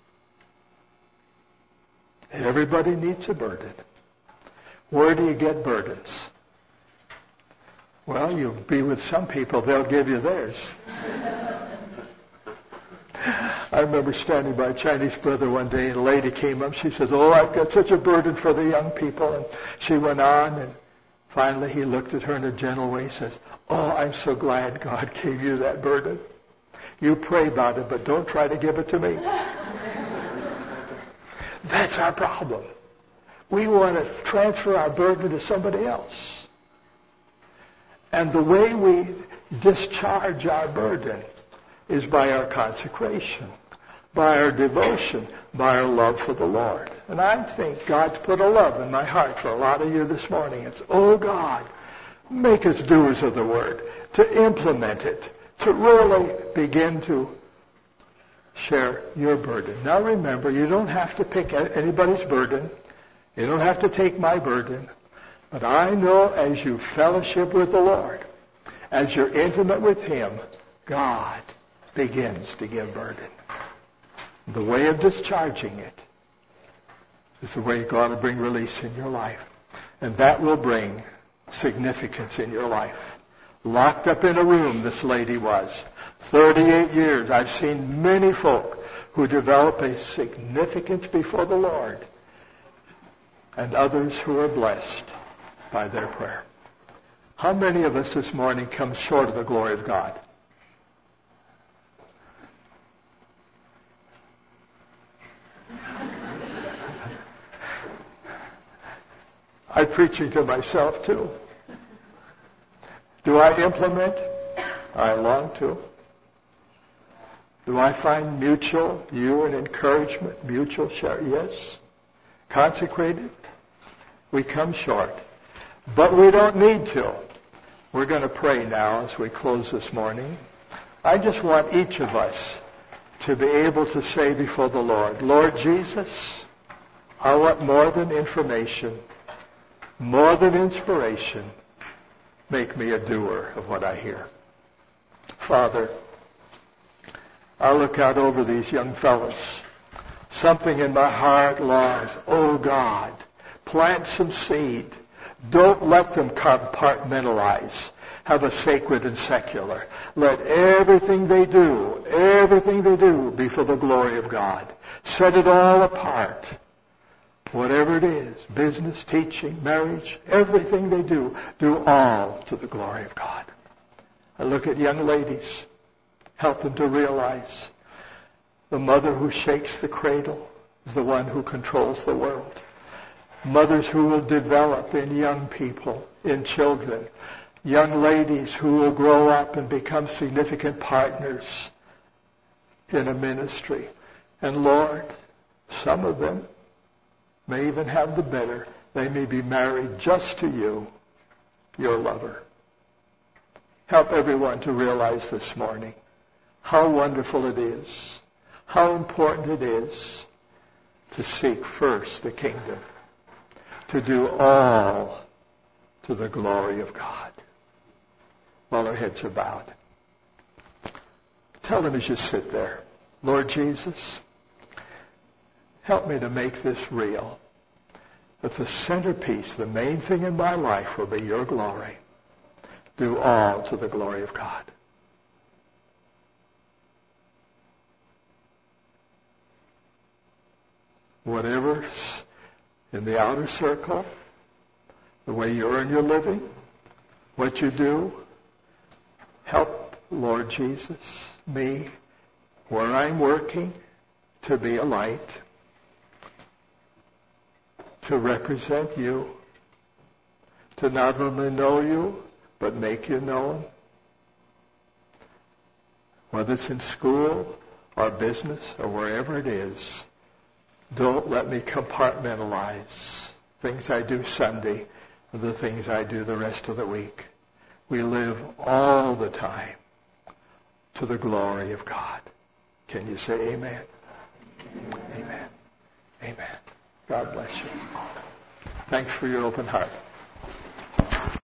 Everybody needs a burden. Where do you get burdens? Well, you'll be with some people, they'll give you theirs. I remember standing by a Chinese brother one day, and a lady came up. She says, oh, I've got such a burden for the young people. And she went on, and finally he looked at her in a gentle way and says, oh, I'm so glad God gave you that burden. You pray about it, but don't try to give it to me. That's our problem. We want to transfer our burden to somebody else. And the way we discharge our burden is by our consecration, by our devotion, by our love for the Lord. And I think God's put a love in my heart for a lot of you this morning. It's, oh God, make us doers of the word, to implement it, to really begin to share your burden. Now remember, you don't have to pick anybody's burden. You don't have to take my burden. But I know as you fellowship with the Lord, as you're intimate with Him, God begins to give burden. The way of discharging it is the way God will bring release in your life. And that will bring significance in your life. Locked up in a room, this lady was. thirty-eight years. I've seen many folk who develop a significance before the Lord, and others who are blessed by their prayer. How many of us this morning come short of the glory of God? I'm preaching to myself too. Do I implement? I long to. Do I find mutual, you and encouragement, mutual share? Yes. Consecrated? We come short. But we don't need to. We're going to pray now as we close this morning. I just want each of us to be able to say before the Lord, Lord Jesus, I want more than information, more than inspiration. Make me a doer of what I hear. Father, I look out over these young fellows. Something in my heart longs, oh God, plant some seed. Don't let them compartmentalize. Have a sacred and secular. Let everything they do, everything they do be for the glory of God. Set it all apart. Whatever it is, business, teaching, marriage, everything they do, do all to the glory of God. I look at young ladies, help them to realize the mother who shakes the cradle is the one who controls the world. Mothers who will develop in young people, in children, young ladies who will grow up and become significant partners in a ministry. And Lord, some of them may even have the better. They may be married just to you, your lover. Help everyone to realize this morning how wonderful it is, how important it is to seek first the kingdom, to do all to the glory of God. While our heads are bowed, tell them as you sit there, Lord Jesus, help me to make this real. That the centerpiece, the main thing in my life will be your glory. Do all to the glory of God. Whatever's in the outer circle, the way you earn your living, what you do, help, Lord Jesus, me, where I'm working, to be a light, to represent you, to not only know you, but make you known. Whether it's in school or business or wherever it is, don't let me compartmentalize things I do Sunday and the things I do the rest of the week. We live all the time to the glory of God. Can you say amen? Amen. Amen. God bless you. Thanks for your open heart.